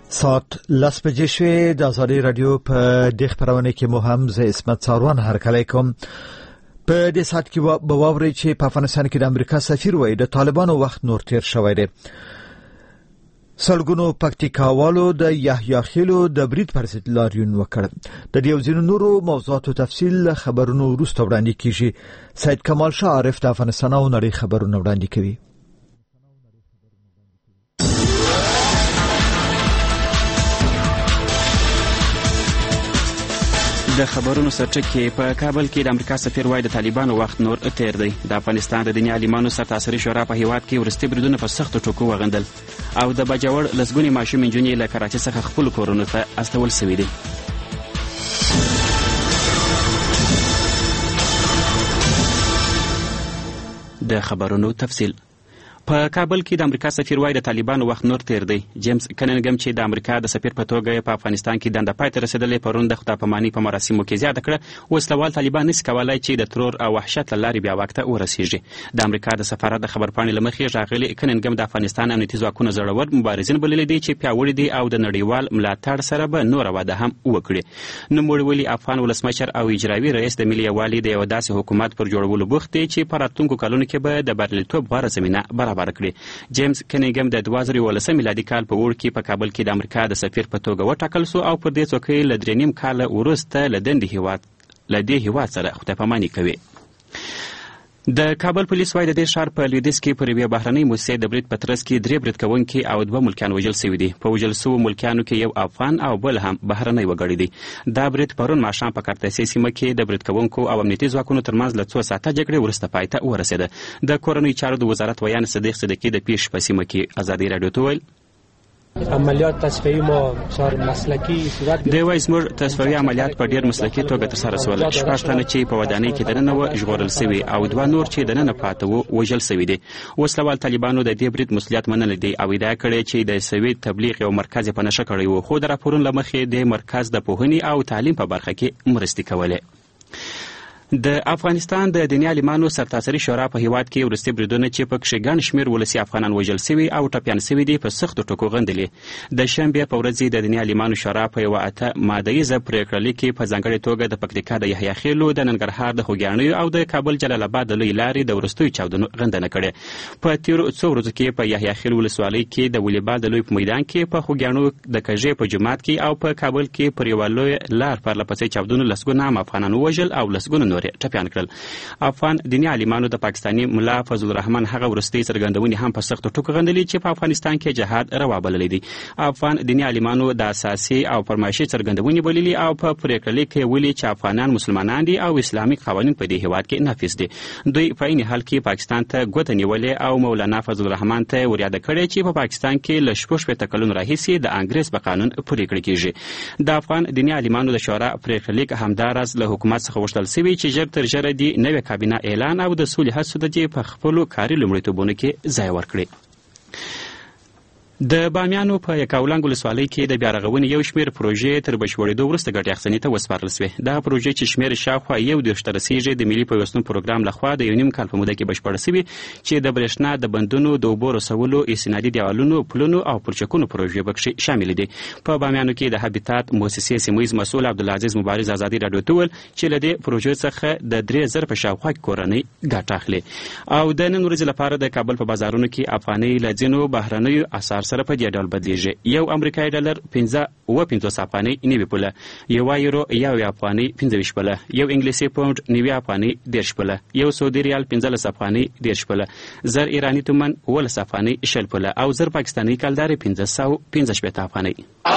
ساعت 10 بجې شوې د ازادي رادیو په دې خبرونه کې مو هم زه اسمت څاروان هرکلی کوم. په دې ساعت کې به واورئ چې په افغانستان کې د امریکا سفیر وایي د طالبانو وخت نور تیر شوی دی. سلګونو پکتیکاوالو د یحیی خیلو د برید پر ضد لاریون وکړ. د دې ځینو نورو موضوعاتو تفصیل خبرونو وروسته وړاندې کیږي. سید کمال شاه عارف د افغانستان او نړۍ خبرونه وړاندې کوي. د خبرونو سرچکه په کابل کې د امریکا سفیر وایي د طالبانو وخت نور تیر دی. د افغانستان د دیني عالمانو سرتاسري شورا په هیواد کې ورستي بریدونه په سختو ټکو وغندل او د باجوړ لسګونی ماشوم انجونې له کراچۍ څخه خپل کورونو ته استول شوي دي. د خبرونو تفصیل. په کابل کې د امریکا سفیر وایي د طالبانو وخت نور تیر دی. جیمز کننګم چې د امریکا د سفیر په توګه په افغانستان کې دنده پای ته رسېدلې پرون د خداپماني په مراسمو کې زیاته کړه. وسلوال طالبان نشي کولای چې د ترور او وحشت له لارې بیا واک ته ورسیږي. د امریکا د سفارت د خبرپاڼې له مخې ژاغلي کننګم د افغانستان امنیتي ځواکونو زړور مبارزین بللي دي چې پیاوړي دي او د نړیوال ملاتړ سره به نور واده هم وکړي. نوموړي افغان ولسمشر او اجرایي رئیس د ملي یووالي د یو داسې حکومت پر جوړولو بوخت دي چې په راتلونکو کلونو کې به د بریالیتوب غوره زمینه برابر کړي. جیمز کننګم د 2019 میلادي کال په وړ کې په کابل کې د امریکا د سفیر په توګه وټاکل شو او پر دې څوکۍ له 3.5 کال وروسته له دې هیواد سره خداپماني کوي. د کابل پولیس وایي د دې ښار په لویدیځ کې پر یوې بهرنۍ موسسې د برید په ترڅ کې 3 برید کوونکي او 2 ملکیان وژل شوي دي. په وژل شوو ملکیانو کې یو افغان او بل هم بهرنی وګړی دی. دا برید پرون ماښام په کارتاسي سیمه کې د برید کوونکو او امنیتي ځواکونو ترمنځ له 2 ساعته جګړې وروسته پای ته ورسېده. د کورنیو چارو د وزارت ویان صدیق صدیقي د پیښې په سیمه کې ازادي رادیو ته وویل عملیات تصفیه‌ای ما بسیار مسلکی صورت دی. وایي زموږ تصفیه‌ای عملیات په ډیر مسلکي توګه ترسره شول. 6 تنه چې په ودانۍ کې دننه و ژغورل شوي او 2 نور چې دننه پاتې وو وژل شوي دي. وسلوال طالبانو د دې برید مسؤلیت منلی دی او ادعا کړې چې د سوي تبلیغ یو مرکز په نشه کړی و، خو د راپورونو له مخې د مرکز د پوهنې او تعلیم په برخه کې مرستې کولې. د افغانستان د دیني عالمانو سرتاسري شورا په هیواد کې ورستي بریدونه چې پکې ګڼ شمېر ولسي افغانان وژل شوي او ټپیان شوي دي په سختو ټکو غندلې. د شنبې په ورځ د دیني عالمانو شورا په یوه 8 مادهیزه پریکړه لیکې په ځانګړې توګه د پکتیکا د یحیی خیلو، د ننګرهار د خوږیاڼیو او د کابل جلال آباد د لوی لارې د وروستیو چاودنو غندنه کړې. په تیرو څو ورځو کې په یحیی خیل ولسوالۍ کې د ولیبال د لوی په میدان کې، په خوږیاڼو د کژې په جومات کې او په کابل کې پر یوه لوی لار پرلهپسې چاودنو لسګونه عام افغانان ووژل او لسګونه نور یې ټپیان کړل. افغان دیني عالمانو د پاکستاني ملا فضل الرحمن هغه ورستي څرګندونې هم په سختو ټکو غندلې چې په افغانستان کې جهاد روا بللی دی. افغان دیني عالمانو د اساسي او فرمایشي څرګندونې بللې او په پریکړه لیک کې ویلي چې افغانان مسلمانان دي او اسلامي قوانین په دې هیواد کې نافذ دي. دوی په عین حال کې پاکستان ته ګوته نیولې او مولانا فضل الرحمن ته وریاده کړې چې په پاکستان کې له 16 کلونو راهیسې د انګریز په قانون پریکړه کیږي. د افغان دیني عالمانو د شورا پریکړه لیک همداراز له حکومت څخه غوښتل شوی چې ژر تر ژره دی نوې کابینه اعلان او د سولې هڅو د په خپلو کاري لومړیتوبونو کې ځای ورکړي. د بامیانو په یکاولنګ ولسوالۍ کې د بیارغونې یو شمېر پروژې تر بشپړېدو وروسته ګټې اخیستنې ته وسپارل شوې. دغه پروژې چې شمېر شاوخوا 21 ته رسېږي د ملي پیوستون پروګرام لخوا د 1.5 کال په موده کې بشپړه شوې چې د برېښنا د بندونو، د اوبو رسولو، استنادي دیوالونو، پلونو او پلچکونو پروژې پکې شامل دي. په بامیانو کې د هابیتات مؤسسې سیمهیز مسؤل عبدالعزیز مبارز ازادي راډیو ته وویل چې له دې پروژې څخه د 3000 په شاوخوا کورنۍ ګټه اخلي او د نن ورځې لپاره د کابل په بازارونو کې افغانۍ له ځینو بهرنیو اسعار سره په دې ډول بدلېږي. یو امریکایي ډالر 15 افغانۍ 90 پوله، یو یورو 1 افغانۍ 25 پوله، یو انګلیسي پاونډ 90 افغانۍ 10 پوله، یو سعودي ریال 15 افغانۍ 10 پوله، زر ایرانی تومن 12 افغانۍ 60 پوله او زر پاکستاني کلدار 515 افغانۍ.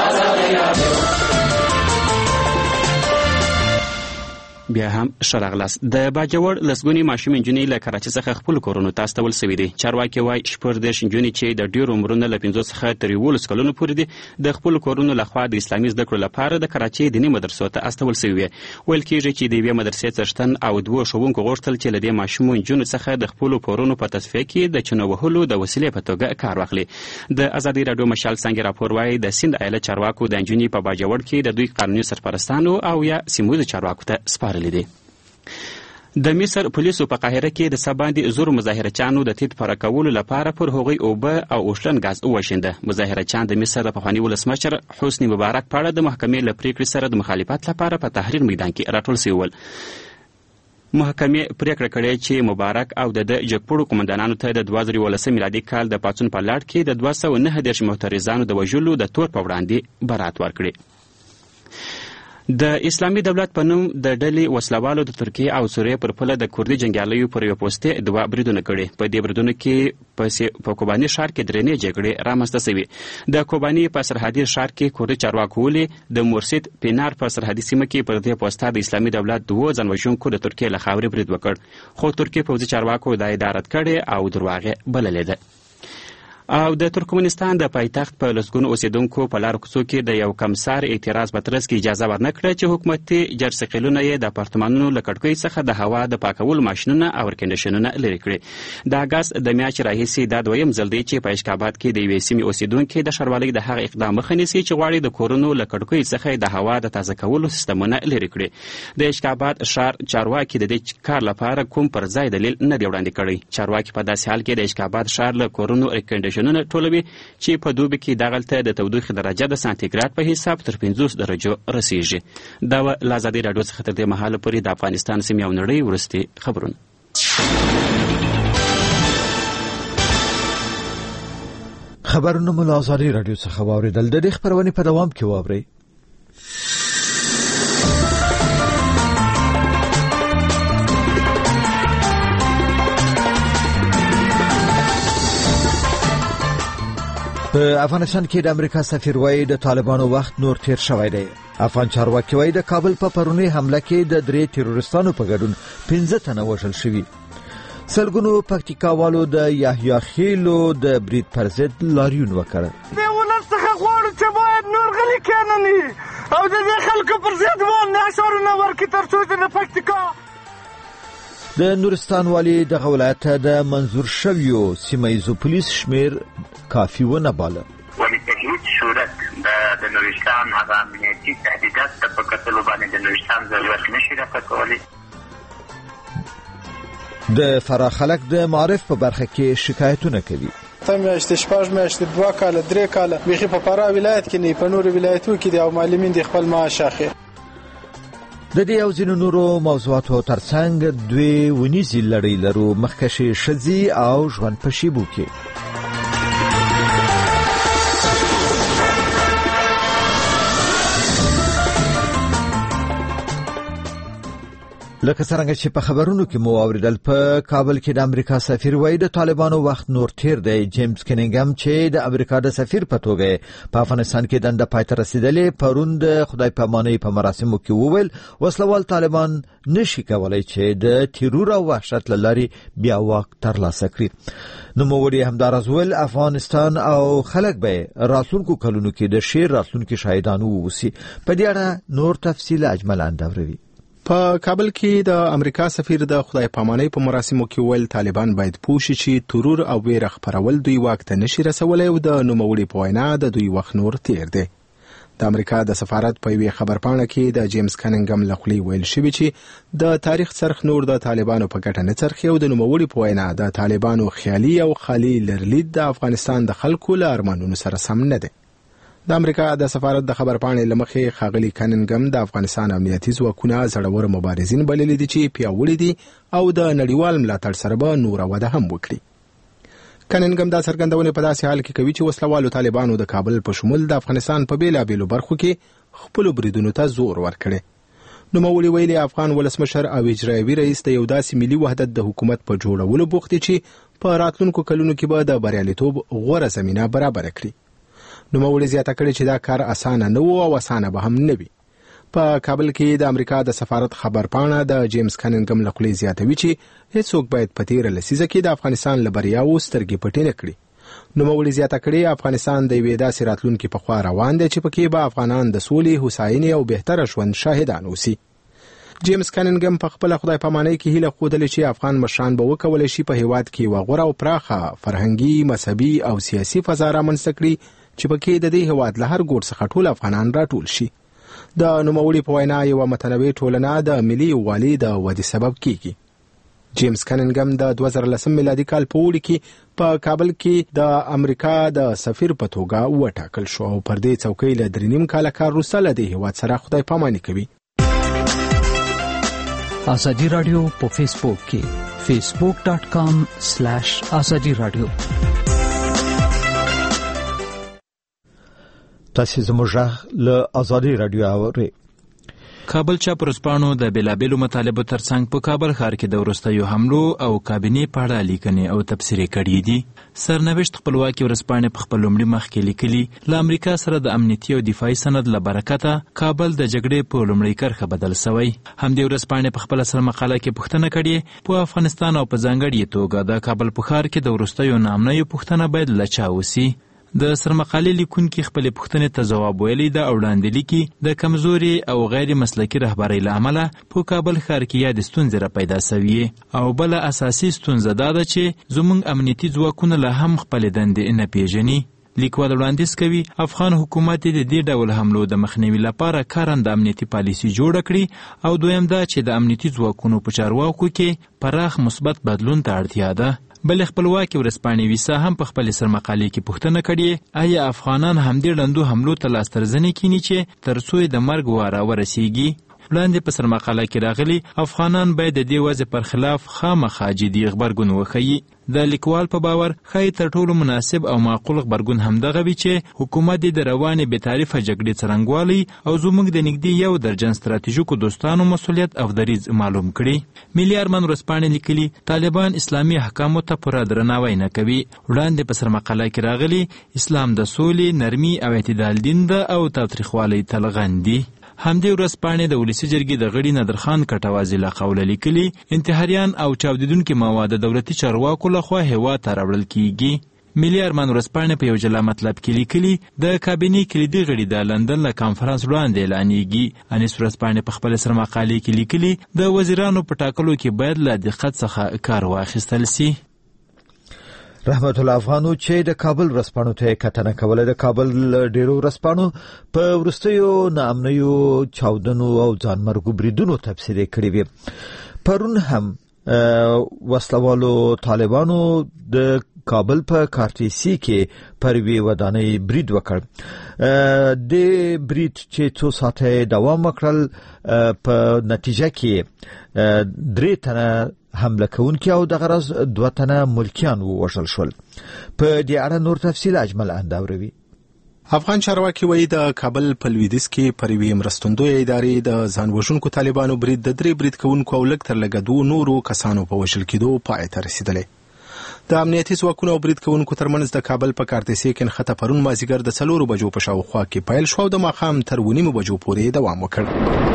بیا هم شراغلاس د باجوړ لسګونی ماشوم انجونې له کراچۍ څخه خپل کورونو ته استول شوي دي. چارواکي وایي 14 انجونې چې د ډېرو عمرونو له 15 څخه تر 11 کلونو پورې دي د خپل کورونو لخوا د اسلامي زده کړو لپاره د کراچۍ دیني مدرسو ته استول شوي وي. ویل کېږي چې د یوې مدرسې څښتن او 2 ښوونکو غوښتل چې له دې ماشومو انجونو څخه د خپل کورونو په تصفیه کې د چنو وهلو د وسیلې په توګه کار واخلي. د ازادي راډیو مشال څنګه راپور وایي د سند ایله چارواکو د انجونې په باجوړ کې د دوی قانوني سرپرستانو او یا سیموزو چارواکو ته سپارلي دي. د مصر پولیسو په قاهره کې د سباندې زور مظاهرچیانو د تید پاره کولو لپاره پر هغوی اوبه او اوشلن غاز وشینده. مظاهرچیان د مصر د پخواني ولسمشر حسني مبارک په اړه د محکمې له پریکړې سره د مخالفت لپاره په تحریر میدان کې راټول شوي ول. محکمې پریکړه کړې چې مبارک او د جګپوړو قومندانانو ته د 2018 میلادي کال د پاڅون په لړ کې د 209 معترضانو د وژلو د تور په وړاندې برات ورکړي. د اسلامي دولت په نوم د ډلې وسلوالو د ترکیې او سوریې پر پله د کوردي جنګیالیو پر یو پوستې 2 بریدونه کړي. په دې بریدونو کې په کوباني ښار کې درېنې جګړې رامنځته شوې. د کوباني په سرحدي ښار کې کوردي چارواکو ولې د مورسید پینار په سرحدي سیمه کې پر دې پوسته د اسلامي دولت 2 ځانوژونکو د ترکیې له خاورې برید وکړ، خو ترکیې پوځي چارواکو دا ادعا رد کړې او درواغ بللې ده. او د ترکمنستان د پایتخت په لسګونو اوسیدونکو په لارو کوڅو کې د یو کمسار اعتراض په ترڅ کې اجازه ورنکړه چې حکومتي جرثقیلونه یې د اپارتمانونو له کړکۍ څخه د هوا د پاکولو ماشینونه او ایرکنډیشنونه لرې کړي. د اګست د میاشتې راهیسې دا دویم ځل دی چې په اشکاباد کې د یوې سیمې اوسیدونکي د ښاروالۍ د هغه اقدام مخه نیسي چې غواړي د کورونو له کړکۍ څخه د هوا د تازه کولو سیستمونه لرې کړي. د اشکاباد ښار چارواکي د دې کار لپاره کوم پر ځای دلیل نه دی وړاندې کړی. چارواکي په داسې حال کې د اشکاباد ښار له کورونو ایرکنډیشنونه ټولوي چې په دوبي کې دغلته د تودوخې درجه د سانتیګراد په حساب تر 50 درجو رسیږي. دا له ازادي راډیو څخه تر دې مهاله پورې د افغانستان سیمې او نړۍ وروستي خبرونه. خبرونه مو له ازادي راډیو څخه واوریدل. د دې خبرونه په دوام کې واورئ. په افغانستان کې د امریکا سفیر وایي د طالبانو وخت نور تیر شوی دی. افغان چارواکي وایي د کابل په پرونی حمله کې د 3 تروریستانو په ګډون 15 تنه وژل شوي. سلګونو پکتیکاوالو د یحیی خیلو د برید پر ضد لاریون وکړ. د ولڅخه غواړو چې باید نور غلي کېنني او د دې خلکو پر ضد باندې اشارونه ورکړي تر څو د پکتیکا د نورستان والی د ولایت د منظور شویو سیمایزو پولیس شمیر کافی ونه باله. ولی په هیڅ صورت د نورستان هغه امنیتي تهدیدات ته په کتلو باندې د نورستان ضرورت نشي راکولی. د فراه خلک د معرف په برخه کې شکایتونه کوي. میاشتې 4 میاشتې 2 کاله 3 کاله بيخي په فراه ولایت کې نه په نور ولایتو کې د معلمین د خپل معاش اخی. د دې او ځینو نورو موضوعاتو ترڅنګ دوی ونیزي لړۍ لرو مخکشي شذي او ژوند په شیبو کې. لکه څنګه چې په خبرونو کې مو اوریدل، په کابل کې د امریکا سفیر وایي د طالبانو وخت نور تیر دی. جیمز کنینګم چې د امریکا د سفیر په توګه په افغانستان کې دنده پاتې رسیدلې، پرون د خدای پامانۍ په مراسمو کې وویل وسلوال طالبان نشي کولای چې د تیرور او وحشت لاري بیا واک ترلاسه کړي. نو موږ همدارز ول افغانستان او خلک به راتلونکو کلونو کې د شیر راتلونکو شاهدانو وسی. په دې اړه نور تفصیل اجمل اندوروي. په کابل کې د امریکا سفیر د خدای پامانۍ په مراسمو کې ویل طالبان باید پوه شي چې ترور او ویره خپرول دوی واک ته نشي رسولای او د نوموړي په وینا د دوی وخت نور تیر دی. د امریکا د سفارت په وی خبرپاڼه کې د جیمز کنینګم لخوا ویل شوی چې د تاریخ څرخ نور د طالبانو په ګټه نه څرخي او د نوموړي په وینا د طالبانو خیالي او خالي لرلید د افغانستان د خلکو له ارمانونو سره سم نه دی. د امریکا د سفارت د خبرپاڼې لمخې خاغلی کنینګم د افغانستان امنیتي ځواکونه زړور مبارزین بللي دي چې پیاوړي دي او د نړیوال ملاتړ سره به نور وده هم وکړي. کنینګم دا څرګندونه په داسې حال کې کوي چې وسلوالو طالبانو د کابل په شمول د افغانستان په بیلابیلو برخو کې خپل بریدونو ته زور ورکړي. نو موږ ویلي افغان ولسمشر او اجرایي رئیس د یو داسې ملي وحدت د حکومت په جوړولو بوخت دي چې په راتلونکو کلونو کې به د بریالیتوب غوره زمينه برابر کړي. نو موږ زیاته کړی چې دا کار اسانه نه و او اسانه به هم نه وي. په کابل کې د امریکا د سفارت خبرپاڼه د جیمز کنینګم لخوا زیاتوي چې هیڅوک باید په تیر لسیزه کې د افغانستان لبریاو سترګې پټې نه کړي. نو موږ زیاته کړی افغانستان د یوې داسې راتلونکي په خوا روان دی چې پکې به افغانان د سولې، هوساینې او بهتر ژوند شاهدان اوسي. جیمز کنینګم په خپل خدای پامانۍ کې هیله خوده چې افغان مشران به وکولای شي په هیواد کې وغوره او پراخه فرهنګي، مذهبي او سیاسي فضا رامنځته کړي چې پکې د دې هیواد له هر ګوټ څخه ټول افغانان راټول شي. د نوموړي په وینا یو متنوع ټولنه د ملي یووالي د ودې سبب کیږي. جیمز کننګم د 2010 میلادي کال په اوړي کې په کابل کې د امریکا د سفیر په توګه وټاکل شو او پر دې څوکۍ له 3.5 کاله کار وروسته له دې هیواد سره خدای پاماني کوي. آزادی رادیو په فیسبوک کې facebook.com/azadi radio. تاسو زموږ له آزادی رادیو اورئ. کابل چاپرسپانو د بیلابیلو مطالبو ترڅنګ په کابل ښار کې د وروستیو حملو او کابینې په اړه لیکنې او تبصرې کړي دي. سرنوشت خپلواکي ورځپاڼې په خپل لومړي مخ کې لیکلي له امریکا سره د امنیتي او دفاعي سند له برکته کابل د جګړې په لومړۍ کرښه بدل شوی. همدې ورځپاڼې په خپل سر مقاله کې پوښتنه کړې په افغانستان او په ځانګړې توګه د کابل په ښار کې د وروستیو نامنیو پوښتنه باید له چا وسي. د سرمقالې لیکونکي خپل پوښتنې ته ځواب ویلی د وړاندې لیکي د کمزوري او غیر مسلکي رهبرۍ له امله په کابل ښار کې یادې ستونزې را پیدا سوي او بله اساسي ستونزه دا ده چې زموږ امنیتي ځواکونه لا هم خپلې دندې نه پیژني. لیکوال وړاندیز کوي افغان حکومت د دې ډول حملو د مخنیوي لپاره کارنده امنیتي پالیسي جوړه کړي او دویم دا چې د امنیتي ځواکونو په چارواکو کې پراخ مثبت بدلون ته اړتیا ده. بل خپلواکي ورځپاڼې ویسا هم په خپل سرمقالې کې پوښتنه کړې آیا افغانان همدې ړندو حملو ته لاس ترزنې کینی چې تر څو د مرګ واره ورسیږي. وړاندې په سرمقاله کې راغلي افغانان باید د دې وضع پر خلاف خامخا جدي غبرګون وښيي. د لیکوال په باور ښایي تر ټولو مناسب او معقول غبرګون همدغه وي چې حکومت د روانې بې تعریفه جګړې څرنګوالی او زموږ د نږدې 1 درجن ستراتیژیکو دوستانو مسؤلیت او دریځ معلوم کړي. ملي ارمان ورځپاڼې لیکلي طالبان اسلامي احکامو ته پوره درناوی نه کوي. وړاندې په سرمقاله کې راغلي اسلام د سولې، نرمي او اعتدال دین ده او تاوتریخوالی تلغن دي. همدې ورځپاڼې د ولسي جرګې د غړي نادرخان کټوازي له قوله لیکلي انتحاریان او چاودیدونکي مواد د دولتي چارواکو لخوا هیواد ته راوړل کیږي. ملي ارمان ورځپاڼې په یو جلا مطلب کې لیکلي د کابینې کلیدي غړي د لندن له کانفرانس وړاندې اعلانیږي. انیس ورځپاڼې په خپل سرمقالې کې لیکلي د وزیرانو په ټاکلو کې باید له دقت څخه کار واخیستل سي. رحمت الله افغانو چې د کابل ورځپاڼو ته کتنه کوله د کابل ډیرو ورځپاڼو په وروستیو ناامنیو چاودنو او ځانمرګو بریدونو تبصرې کړې وې. پرون هم وسلوالو طالبانو د کابل په کارتیسی کې پر وی ودانۍ برید وکړ. د برید چې 2 ساعته دوام وکړل په نتیجه کې 3 تنه حمله کوونکي او د غرض 2 تنه ملکیان ووژل شول. په دې اړه نور تفصیل اجمل انداوروي. افغان چارواکي وایي د کابل په لویدیځ کې پر یوې مرستندویه ادارې د ځانوژونکو طالبانو برید د 3 برید کوونکو او لږ تر لږه 2 نورو کسانو په وژل کېدو پای ته رسېدلی. د امنیتي ځواکونو او برید کوونکو ترمنځ د کابل په کارتیسی کې نښته پرون مازیګر د 4 بجو په شاوخوا کې پیل شو او د ماښام تر 9 بجو پورې دوام وکړ.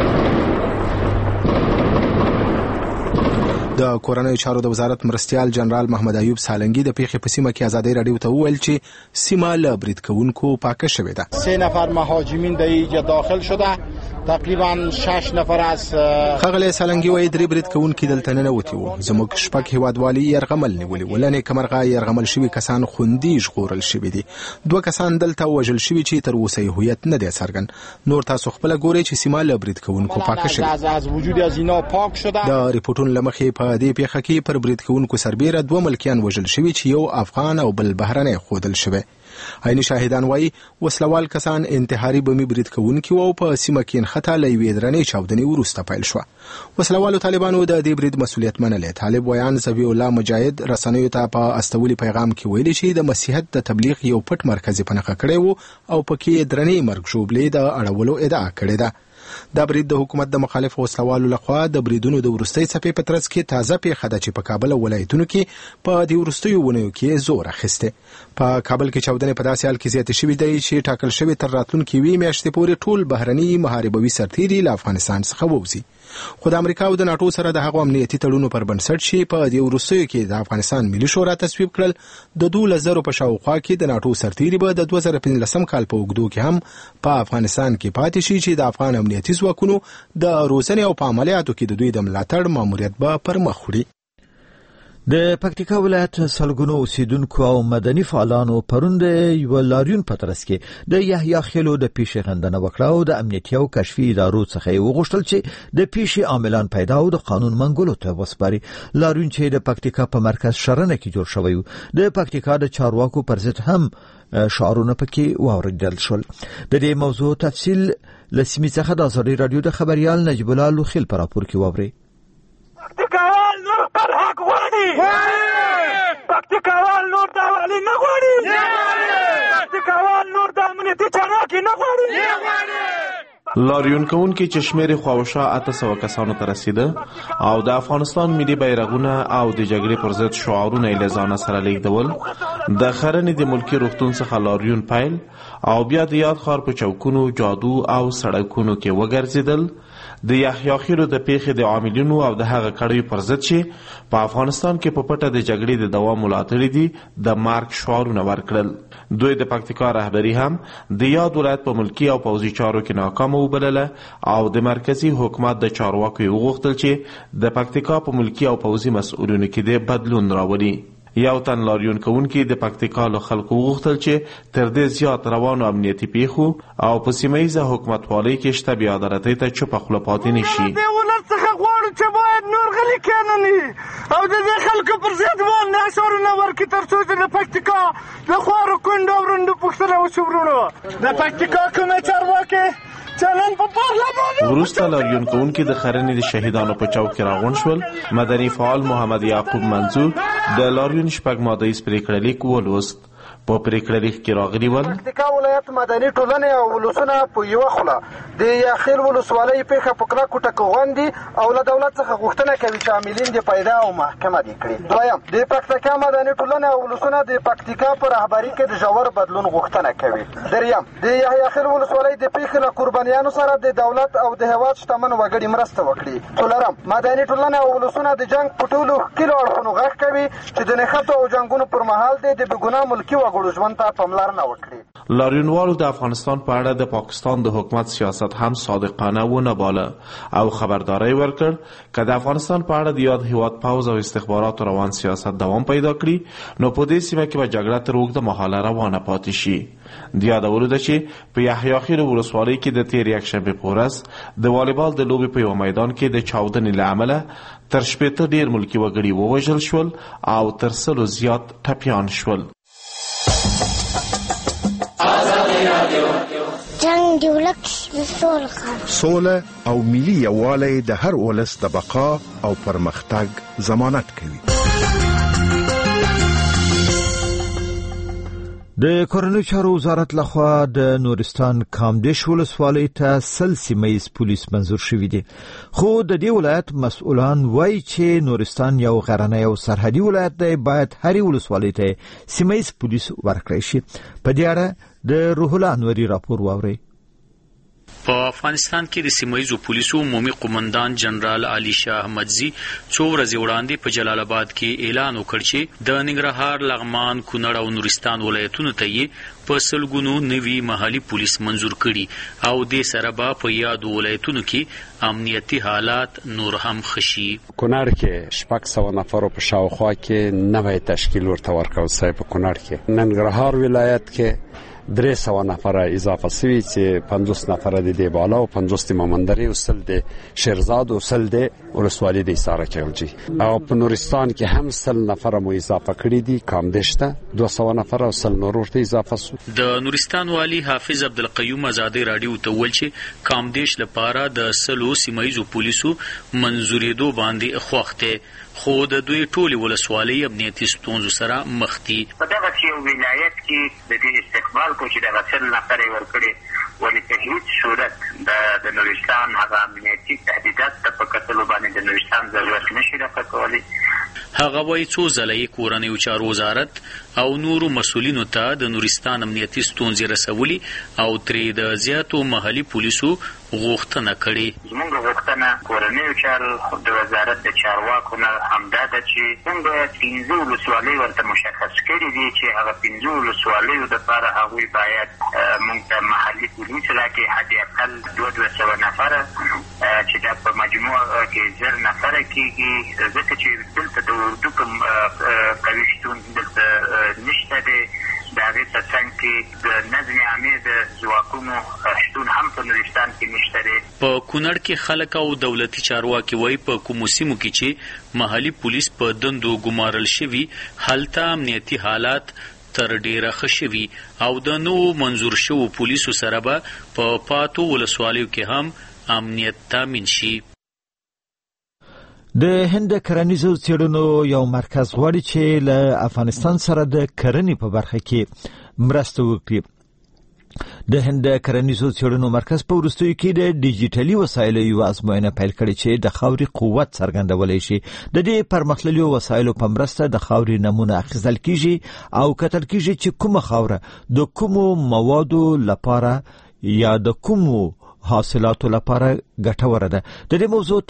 د کورنیو چارو د وزارت مرستیال جنرال محمد ایوب سالنګي د پیښې په سیمه کې آزادۍ رادیو ته وویل چې سیمه له برید کوونکو پاکه شوې ده. 3 نفر مهاجمین در اینجا داخل شده، تقریبا 6 نفر از ښاغلی سالنګي وایي 3 برید کوونکي دلته ننوتي وو. زموږ 6 هیوادوالي یرغمل نیولي وو. له نیکمرغه یرغمل شوي کسان خوندي ژغورل شوي دي. 2 کسان دلته وژل شوي چې تر اوسه یې هویت نه دی څرګند. نور تاسو خپله ګورئ چې سیمه له برید کوونکو پاکه شوې. از وجود از اینا پاک شده. د ریپورټونو له مخې په دې پیښه کې پر برید کوونکو سربیره 2 ملکیان وژل شوي چې یو افغان او بل بهرنی ښودل شوی. عیني شاهدان وایي وسلوال کسان انتحاري بمي برید کوونکي وو. په سیمه کې نښته له یوې درنې چاودنې وروسته پیل شوه. وسلوالو طالبانو د دې برید مسؤلیت منلی. طالب ویان زبی الله مجاهد رسنیو ته په استولي پیغام کې ویلي چې د مسیحیت د تبلیغ یو پټ مرکز یې په نښه کړی وو او پکې درنې مرګ ژوبلې د اړولو ادعا کړې ده. دا برید د حکومت د مخالفو وسلوالو لخوا د بریدونو د وروستۍ څپې په ترڅ کې تازه پیښه ده چې په کابل او ولایتونو کې په دې وروستیو اونیو کې زور اخیسته. په کابل کې چاودنې په داسې حال کې زیاتې شوې دي چې ټاکل شوی تر راتلونکي 2 میاشتې پورې ټول بهرني محاربوي سرتیري له افغانستان څخه ووځي. خو د امریکا او د ناټو سره د هغو امنیتي تړونونو پر بنسټ چې په دې وروستیو کې د افغانستان ملي شورا تصویب کړل، د 12,000 په شاوخوا کې د ناټو سرتیري به د 2015 کال په اوږدو کې هم په افغانستان کې پاتې شي چې د افغان امنیتي ځواکونو د روزنې او په عملیاتو کې د دوی د ملاتړ ماموریت به پر مخ وړي. د پکتیکا ولایت سلګونو اوسیدونکو او مدني فعالانو پرون د یو لاریون په ترڅ کې د یحیی خیلو د پیښې غندنه وکړه او د امنیتي او کشفي ادارو څخه وغوښتل چې د پیښې عاملان پیدا او د قانون منګولو ته وسپاري. لاریون چې د پکتیکا په مرکز شرنه کې جوړ شوی و، د پکتیکا د چارواکو پر ضد هم شعارونه پکې واوریدل شول. د دې موضوع تفصیل لسمی څخه د آزادي رادیو د خبريال نجیب الله لوخیل پر راپور کې واوري. پکتیکاوال نور پر حق غواړي، پکتیکاوال نور د والی نه غواړي، پکتیکاوال نور د امنیتي چارواکي نه غواړي. لاریون کوونکي چې شمېر خواوشا 800 کسانو ته رسیده او د افغانستان ملي بیرغونه او د جګړې پر ضد شعارونه یې له ځانه سره لیږدول، د خرنې د ملکي روغتون څخه لاریون پیل او بیا د یاد ښار په چوکونو، جادو او سړکونو کې وګرځېدل. د یحیی خیلو د پیښې د عاملینو او د هغه کړیو پر ضد چې په افغانستان کې په پټه د جګړې د دوام ملاتړي دي د مارک شعارونه ورکړل. دوی د پکتیکا رهبری هم د یاد ولایت په ملکی او پوځي چارو کې ناکامه وبلله او د مرکزی حکومت د چارواکو وغوښتل چې د پکتیکا په ملکی او پوځي مسؤلینو کې د بدلون راولي. یو تن لاریون کوونکي د پکتیکا له خلکو وغوښتل چې تر دې زیات روانو امنیتي پیښو او په سیمه ییزه حکومتوالۍ کې شته بې عدالتۍ ته چوپه خوله پاتې نه شي. د ولس څخه غواړو چې باید نور غلي کېنني او د دې خلکو پر ضد باندې اشارونه ورکړي تر څو د پکتیکا د خوارو کونډو او رنډو پوښتنه وشي. ورونو د پکتیکا کومې چارواکي چلن په پارلمان وروسته لاریون کوونکي د خرنې د شهیدانو په چوک کې راغونډ شول. مدني فعال محمد یعقوب منظور د لاریون شپږ ماده پریکړه لیک ولوست. په پریکړه لیک کې راغلي ول پکتیکا ولایت مدني ټولنې او ولسونه په یو خوله د یحیی ولسوالۍ پیښه په کلکو ټکو غوندي او له دولت څخه غوښتنه کوي چې عاملین دې پیدا او محکمه دي کړي. دویم، د پکتیکا مدني ټولنې او ولسونه د پکتیکا په رهبری کې د ژور بدلون غوښتنه کوي. دریم، د یحیی ولسوالۍ د پیښې له قربانیانو سره د دولت او د هیواد شتمن وګړي مرسته وکړي. څلورم، مدني ټولنې او ولسونه د جنگ په ټولو ښکیلو اړخونو غږ کوي چې د نښتو او جنګونو پر مهال د بېګناه ملکي لاریونوالو د افغانستان په اړه د پاکستان د حکومت سیاست هم صادقانه ونه باله او خبرداری ورکړ که د افغانستان په اړه د یاد هیواد پوځ او استخباراتو روان سیاست دوام پیدا کړي نو په دې سیمه کې به جګړه تر اوږده مهاله روانه پاتې شي. د یادولو ده چې په یحیی خیل ولسوالۍ کې د تېر یکشنبې په ورځ د والیبال د لوبې په یو میدان کې د چاودنې له امله تر 80 ډېر ملکي وګړي ووژل شول او تر 100 زیات ټپیان شول. جنگ دی ولک سوله او ملي یووالی د هر ولس د بقا او پرمختګ ضمانت کوي. د کورنیو چارو وزارت لخوا د نورستان کامدیش ولسوالۍ ته 100 سیمه‌ییز پولیس منظور شوي دي، خو د دې ولایت مسؤلان وایي چې نورستان یو غرنی او سرحدي ولایت دی، باید هرې ولسوالۍ ته سیمه‌ییز پولیس ورکړی شي. په دې اړه د روح الله انوري راپور واورئ. په افغانستان کې د سیمه‌ییزو پولیسو عمومي قومندان جنرال علي شاه احمدزي څو ورځې وړاندې په جلال آباد کې اعلان وکړ چې د ننګرهار، لغمان، کونړ او نورستان ولایتونو ته یې په سلګونو نوي محلي پولیس منظور کړي او د سره به په یادو ولایتونو کې امنیتي حالات نور هم خشي. کونړ کې 600 نفرو په شاوخوا کې نوی تشکیل ورته ورکړل شوی. په کونړ کې ننګرهار ولایت کې 300 نفره اضافه شوي چې 50 نفره د دیبالا او 50 د مامندرې او 100 د شیرزاد او 100 د ولسوالۍ د ایساره کېږي. او په نورستان کې هم 100 نفره مو اضافه کړي دي. کامدیش ته 200 نفره او 100 نور ورته اضافه شو. د نورستان والی حافظ عبدالقیوم آزادی رادیو ته ویل چې کامدیش لپاره د 100 سیمه‌ییزو پولیسو منظورېدو باندې خوښته، خو د دوی ټولې ولسوالۍ امنیتي ستونزو سره مخ دي. په دغه یو ولایت کې د دې استقبال کو چې دغه 100 نفر ورکړي ولې په هیڅ صورت د نورستان هغه امنیتي تهدیدات ته په کتلو باندې د نورستان ضرورت نشي رافع کولی. هغه وایي څو ځله یې کورنیو چارو وزارت او نورو مسؤلینو ته د نورستان امنیتي ستونزې رسولي او ترې د زیاتو محلي پولیسو غوښتنه کړې. زموږ غوښتنه کورنیو چارو د وزارت د چارواکو نه همدا ده چې څنګه 15 ولسوالۍ ورته مشخص کړي دي چې هغه 15 ولسوالیو دپاره هغوی باید موږ ته محلي پولیس راکړي، حد اقل 200 نفره چې دا په مجموع کې 1000 نفره کېږي، ځکه چې دلته د اردو کوم کارونو شتون هم په نورستان کې نشته دی. په کونړ کې خلک او دولتي چارواکي وایي په کومو سیمو کې چې محلي پولیس په دندو ګمارل شوي هلته امنیتي حالات تر ډیره ښه شوي او د نوو منظور شوو پولیسو سره به په پاتو ولسوالیو کې هم امنیت تامین شي. د هند کرنیزو څېړنو یو مرکز غواړي چې له افغانستان سره د کرنې په برخه کې مرسته وکړي. د هند کرنیزو څېړنو مرکز په وروستیو کې د ډیجیټلي وسایلو یو ازموینه پیل کړې چې د خاورې قوت څرګندولی شي. د دې پرمختللو وسایلو په مرسته د خاورې نمونه اخیستل کیږي او کتل کیږي چې کومه خاوره د کومو موادو لپاره یا د کومو حاصلاتو لپاره ګټوره ده. د دې موضوع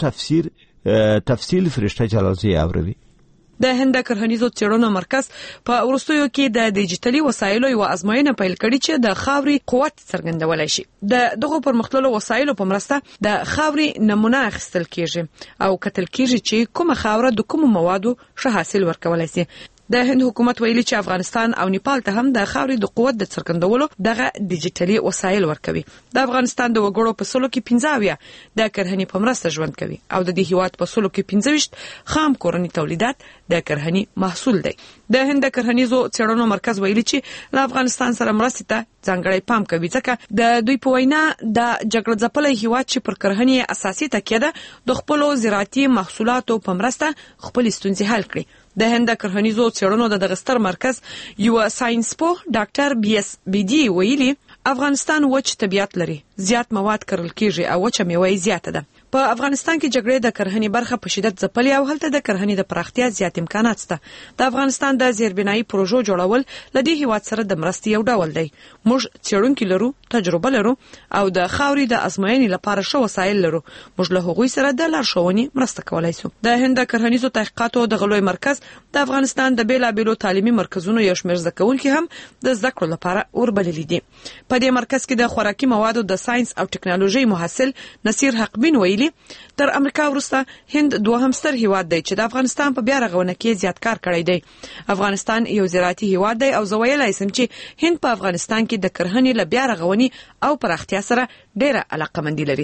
تفصیل فرشته جلالزی اوروي. د هند کرنیزو څېړنو مرکز په وروستیو کې د ډیجیټلي وسایلو یو ازموینه پیل کړې چې د خاورې قوت څرګندولی شي. د دغو پرمختللو وسایلو په مرسته د خاورې نمونه اخیستل کیږي او کتل کیږي چې کومه خاوره د کومو موادو ښه حاصل ورکولی شي. د هند حکومت ویلي چې افغانستان او نیپال ته هم د خاورې د قوت د څرګندولو دغه ډیجیټلي وسایل ورکوي. د افغانستان د وګړو په سلو کې 15 د کرهنې په مرسته ژوند کوي او د دې هیواد په سلو کې 15 خام کورني تولیدات د کرهنې محصول دی. د هند کرهنیزو څېړنو مرکز ویلي چې له افغانستان سره مرستې ته ځانګړی پام کوي ځکه د دوی په وینا د جګړه ځپلی هیواد چې پر کرهنې اساسي تکیه ده د خپلو زراعتي محصولاتو په مرسته خپلې ستونزې حل کړي. د هند کرهنیزو څېړنو د دغه ستر مرکز یو ساينسپوه ډاکټر BS BD ویلي افغانستان وچ طبیعت لري، زیات مواد کرل کیږي او وچه میوه زیاته ده. په افغانستان کې جګړې د کرهنې برخه په شدت ځپلې او هلته د کرهنې د پراختیا زیات امکانات شته. د افغانستان د زیربنایي پروژو جوړول لدې هیواد سره د مرستې یو ډول دی. موږ څېړونکي لرو، تجربه لرو او د خاورې د ازموینې لپاره ښه وسایل لرو. موږ له هغوی سره د لارښوونې مرسته کولای شو. د هند کرهنیزو تحقیقاتو د غلوی مرکز د افغانستان د بیلابیلو تعلیمي مرکزونو یو شمېر زده کوونکي هم د زده کړو لپاره وربللي دي. په دې مرکز کې د خوراکي موادو د ساينس او ټکنالوژي محصل نصیر حقبین ویلي تر امریکا وروسته هند دوهم ستر هیواد دی چې د افغانستان په بیا رغونه کې زیات کار کړی دی. افغانستان یو زراعتي هیواد دی او زه ویلای شم چې هند په افغانستان کې د کرهنې له بیا رغونې او پراختیا سره ډېره علاقه‌مندي لري.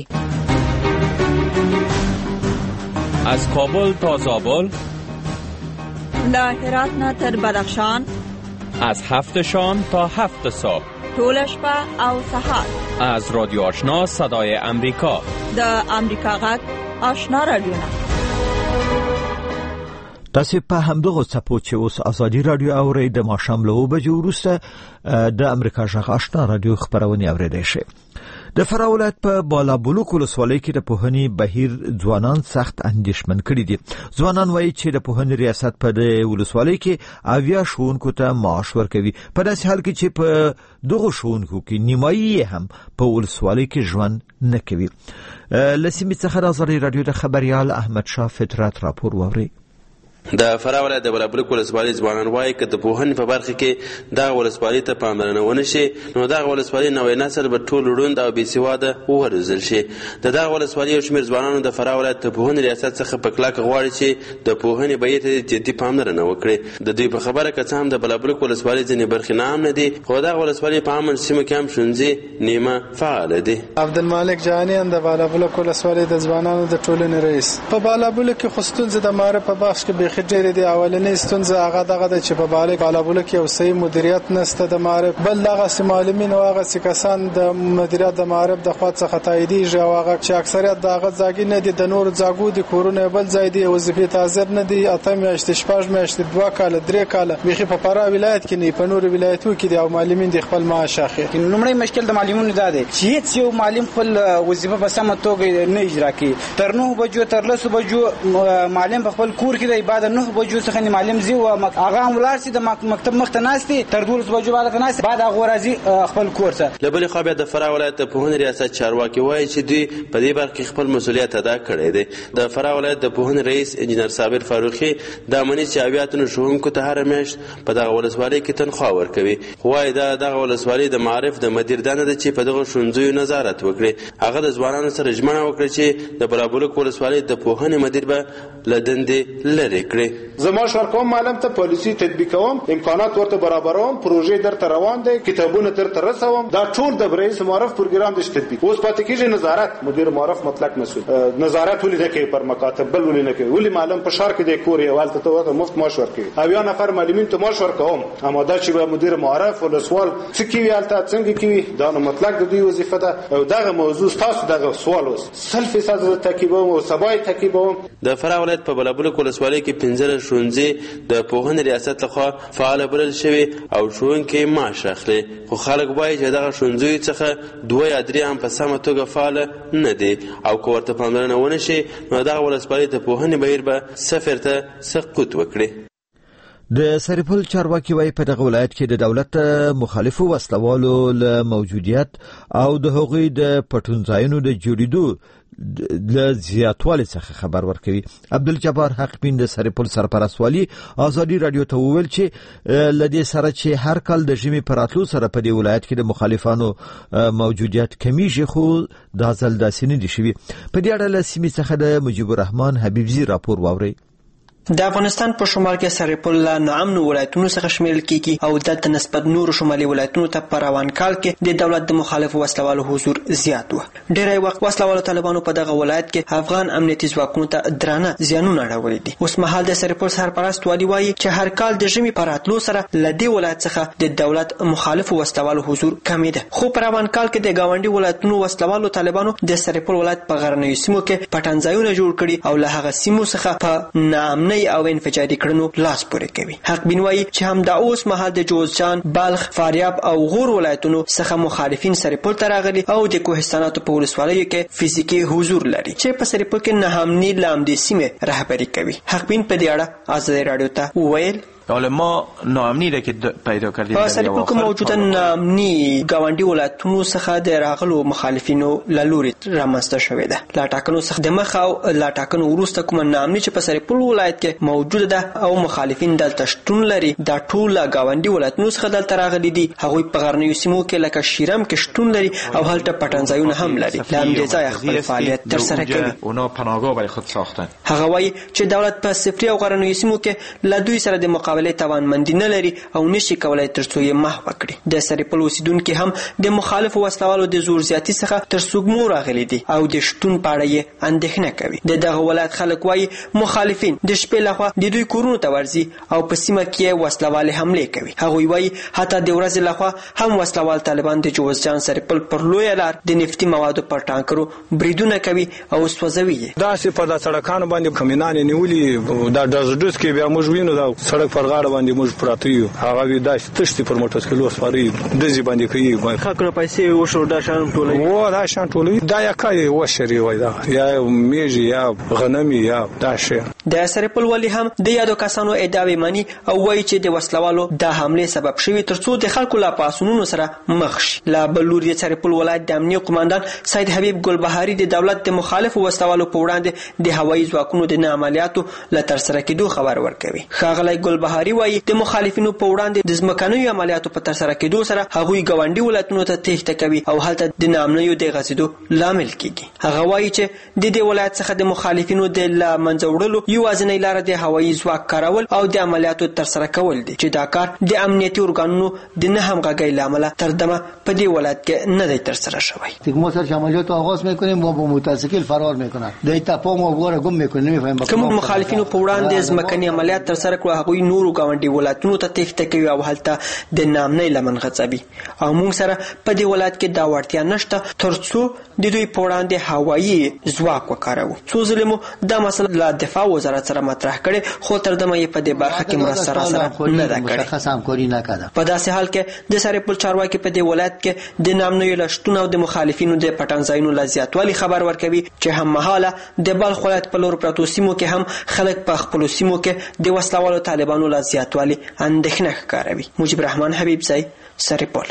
از کابل تا زابل، له هرات نه تر بدخشان، از 7 شام تا 7 صبح، طول شپه او سهار، از رادیو آشنا صدای امریکا، د امریکا غږ آشنا رادیو. تاسو په همدغه څپو چې اوس ازادي رادیو اورئ د ماښام له 2 بجې وروسته د امریکا غږ آشنا رادیو خبرونه اوریدئ شئ. د فراه ولایت په بالابلوک ولسوالۍ کې د پوهنې بهیر ځوانان سخت اندېښمن کړي دي. ځوانان وایي چې د پوهنې ریاست په د ولسوالۍ کې 80 ښوونکو ته معاش ورکوي، په داسې حال کې چې په دغه ښوونکو کې نیمایي هم په ولسوالۍ کې ژوند نه کوي. له سیمې څخه د ازادي رادیو د خبریال احمد شاه فطرت راپور واورئ. د فراه ولایت د بالابلوک ولسوالۍ ځوانان وایي که د پوهنې په برخه کې دغه ولسوالۍ ته پاملرنه ونه شي نو دغه ولسوالۍ نوی نسل به ټول ړوند او بېسواده وروزل شي. د دغه ولسوالۍ یو شمېر ځوانانو د فراه ولایت د پوهنې ریاست څخه په کلکه غواړي چې د پوهنې بهیر ته جدي پاملرنه وکړي. د دوی په خبره که څه هم د بالابلوک ولسوالۍ ځینې برخې نام نه دي خو دغه ولسوالۍ په امن سیمه کې هم ښوونځي نیمه فعاله دي. عبدالمالک جهانیان د بالابلوک ولسوالۍ د ځوانانو د ټولنې رئیس. په بالابلوک کې خو ستونزې د معرف په بخش کې بیخي ډېرې دي. اولنۍ ستونزه هغه دغه ده چې په بالابلوک کې یو صحیح مدیریت نشته د معرف، بل دغسې معلمین او هغسې کسان د مدیریت د معرف د خوا څخه تاییدېږي او هغه چې اکثریت د هغه ځاګي نه دي، د نورو ځاګو دي، کورونه بل ځای دي، وظیفې ته حاضر نه دي. 8 میاشتې 6 میاشتې 2 کاله 3 کاله بیخي په فراه ولایت کې نه، په نورو ولایتونو کې دي او معلمین د خپل معاش اخلي. لومړی مشکل د معلمینو دا دی چې هیڅ یو معلم خپل وظیفه په سمه توګه نه اجرا کوي. تر 9 بجو تر 10 بجو معلم په خپل کور کې دی، بعد 9 بجو څخه معلم زی او هغه ولر سي د مکتب مخته ناشتي تر 12 بجو بعد ناشتي بعد هغه راځي خپل کور ته. له بلې خوا بیا د فراه ولایت د پوهنې ریاست چارواکي وایي چې دوی په دې برخه کې خپل مسؤلیت ادا کړی دی. د فراه ولایت د پوهنې رئیس انجنیر صابر فاروقي دا مني چې 80 ښوونکو ته هر میاشت په دغه ولسوالۍ کې تنخواه ورکوي. خو وايي دغه ولسوالۍ د معرف د مدیر دنده ده چې په دغه ښوونځیو نظارت وکړي. هغه د ځوانانو سره ژمنه وکړه چې د بالابلوک ولسوالۍ د پوهنې مدیر به له دندې لرې کړي. وکړي. زما شورکوم معلم ته پالیسی تطبیقوم، امکانات ورته برابروم، پروژې درته روان دي، کتابونه درته رسوم. دا ټول د رئیس معرف پروګرام د تطبیق. اوس پاتې کیږي نظارت. مدیر معرف مطلق مسؤل نظارت ولې نه کوي پر مکاتب، بل ولې نه کوي. ولې معلم په شهر کې د کور یوالته ته مفت معاش ورکوي، او یا نفر معلمین ته معاش ورکوم. اما دا چې به مدیر معرف ول سوال څه کوي البته څنګه کوي، دا نو مطلق د دوی وظیفه ده. او دغه موضوع تاسو دغه سوال اوس 100% تکیبوم او سبای تکیبوم. د فراه ولایت په بلابلک ولسوالۍ کې 15 ښوونځي د پوهنې ریاست لخوا فعال بلل شوي او ښوونکي معاش اخلي، خو خلک وایي چې دغه ښوونځیو څخه 2 یا 3 هم په سمه توګه فعال نه دي، او که ورته پاملرنه ونه شي نو دغه ولسوالۍ د پوهنې بهیر به صفر ته سقوط وکړي. د سرپل چارواکي وايي په دغه ولایت کې د دولت مخالفو وسلوالو له موجودیت او د هغوی د پټونځایونو د جوړېدو له زیاتوالي څخه خبر ورکوي. عبدالجبار حقبین د سرپل سرپرست والي ازادي رادیو ته وویل چې لدې سره چې هر کال د ژمي پر راتلو سره په دې ولایت کې د مخالفانو موجودیت کمیږي، خو دا ځل داسې نه دي شوي. په دې اړه له سیمې څخه د مجيب الرحمن حبیبزي راپور واورئ. د افغانستان په شمال کې سرپل له ناامنو ولایتونو څخه شمیرل کیږي او دلته نسبت نورو شمالي ولایتونو ته په روان کال کې د دولت د مخالفو وسلوالو حضور زیات و. ډېری وخت وسلوالو طالبانو په دغه ولایت کې افغان امنیتي ځواکونو ته درانه زیانونه اړولي دي. اوس مهال د سرپل سرپرست والي وایي چې هر کال د ژمي په راتلو سره له دې ولایت څخه د دولت مخالفو وسلوالو حضور کمیده، خو په روان کال کې د گاونډي ولایتونو وسلوالو طالبانو د سرپل ولایت په غرنیو سیمو کې پټنځایونه جوړ کړي او له هغه سیمو څخه په ناامنۍ او انفجاري کړنو لاس پورې کوي. حقبین وایي چې هم د اوس مهال د جوزجان، بلخ، فاریاب او غور ولایتونو څخه مخالفین سرپل ته راغلي او د کوهستاناتو په ولسوالیو کې فزیکي حضور لري چې په سرپل کې ناامني لامدې سیمه رهبري کوي. حقبین په دې اړه ازادي رادیو ته وویل حالا ما ناامنی را که پیدا کردیم په سرپل کې موجوده ناامني ګاونډي ولایتونو څخه د راغلو مخالفینو له لوري رامنځته شوې ده. لا ټاکنو څخه د مخ او لا ټاکنو وروسته کوم ناامني چې په سرپل ولایت کې موجوده ده او مخالفین دلته شتون لري، دا ټول ګاونډي ولایتونو څخه دلته راغلي دي. هغوی په غرنیو سیمو کې لکه شیرم کې شتون لري او هلته پټنځایونه هم لري. له همدې ځایه خپل فعالیت ترسره کوي. اونا پناهگاه برای خود ساختن. هغه وایي چې دولت په صفري او غرنیو سیمو کې له دوی سره د مقابله توانمندي نه لري او نشي کولای ترڅو یې محو کړي. د سرپل اوسیدونکو هم د مخالفو وسلوالو د زور زیاتی څخه تر سوګمو راغلي دي او د شتون په اړه یې اندېښنه کوي. د دغه ولایت خلک وایي مخالفین د شپې لخوا د دوی کورونو ته ورځي او په سیمه کې وسلوال حمله کوي. هغوی وایي حتی د ورځې لخوا هم وسلوال طالبان د جوزجان سرپل پر لوی لار د نفتي موادو پر ټانکرو بریدونه کوي او سوځوي. دا سي په سړکانو باندې کمینان نیولي، دا دزدوس کې بیا موږ وینو دا سړک پر غاړه باندې موږ پراتیو، هغه وی داس تشتي پر موټر سکلو سپاري دزي باندې کوي. خاطر پیسې وشو دا شان ټولوي و دا شان ټولوي دا یا کوي وشري وای دا یا میږي یا غنمي یا داشه. د سرپل ولی هم د یادو کسانو ادعاوی مانی او وایي چې د وسلوالو د حمله سبب شوی ترڅو د خلکو لا پاسونونو سره مخ شي. لا بلور د سرپل ولایت د امنیه قوماندان سید حبیب ګلبهاری د دولت د مخالفو وسلوالو په وړاندې د هوایي ځواکونو د عملیاتو ل تر سره کېدو خبر ورکوي. ښاغلی ګلبهاری وایي د مخالفینو په وړاندې د ځمکنیو عملیاتو په تر سره کېدو سره هغوی ګاونډي ولایتونو ته تېښته کوي او هلته د ناامنیو د غځېدو لامل کیږي. هغه وایي چې د دې ولایت څخه د مخالفینو د له منځه وړلو یوازینۍ لاره د هوایي ځواک کارول او د عملیاتو تر سره کول دي چې دا کار د امنیتي ارګانونو د نه همغږۍ له امله تر دمه په دې ولایت کې نه دی تر سره شوی. ما سر عملیات آغاز میکنیم و با موتورسیکل فرار میکنن د تپام وګوره ګم میکنه نمیفهم. کوم مخالفینو په وړاندې ځمکني عملیات تر سره کړو هغوی نورو ګاونډي ولایتونو ته تېښته کوي او هلته د ناامنۍ لمن غځوي او موږ سره په دې ولایت کې دا وړتیا نشته ترڅو د دوی په وړاندې هوایي ځواک وکاروو. څو ځلې مو دا مسله له دفاع وزارت سره مطرح کړې خو تر دمه یې په دې برخه کې مرسته راسره نه ده کړې. مشخص همکاري نه کړه. په داسې حال کې د سرپل چارواکي په دې ولایت کې د ناامنیو له شتون او د مخالفینو د پټنځایونو له زیاتوالي خبر ورکوي چې هم مهاله د بلخ ولایت په لور پرتو سیمو کې هم خلک په خپلو سیمو کې د وسلوالو طالبانو له زیاتوالي اندېښنه ښکاروي. مجيب الرحمن حبیبزی، سرپل.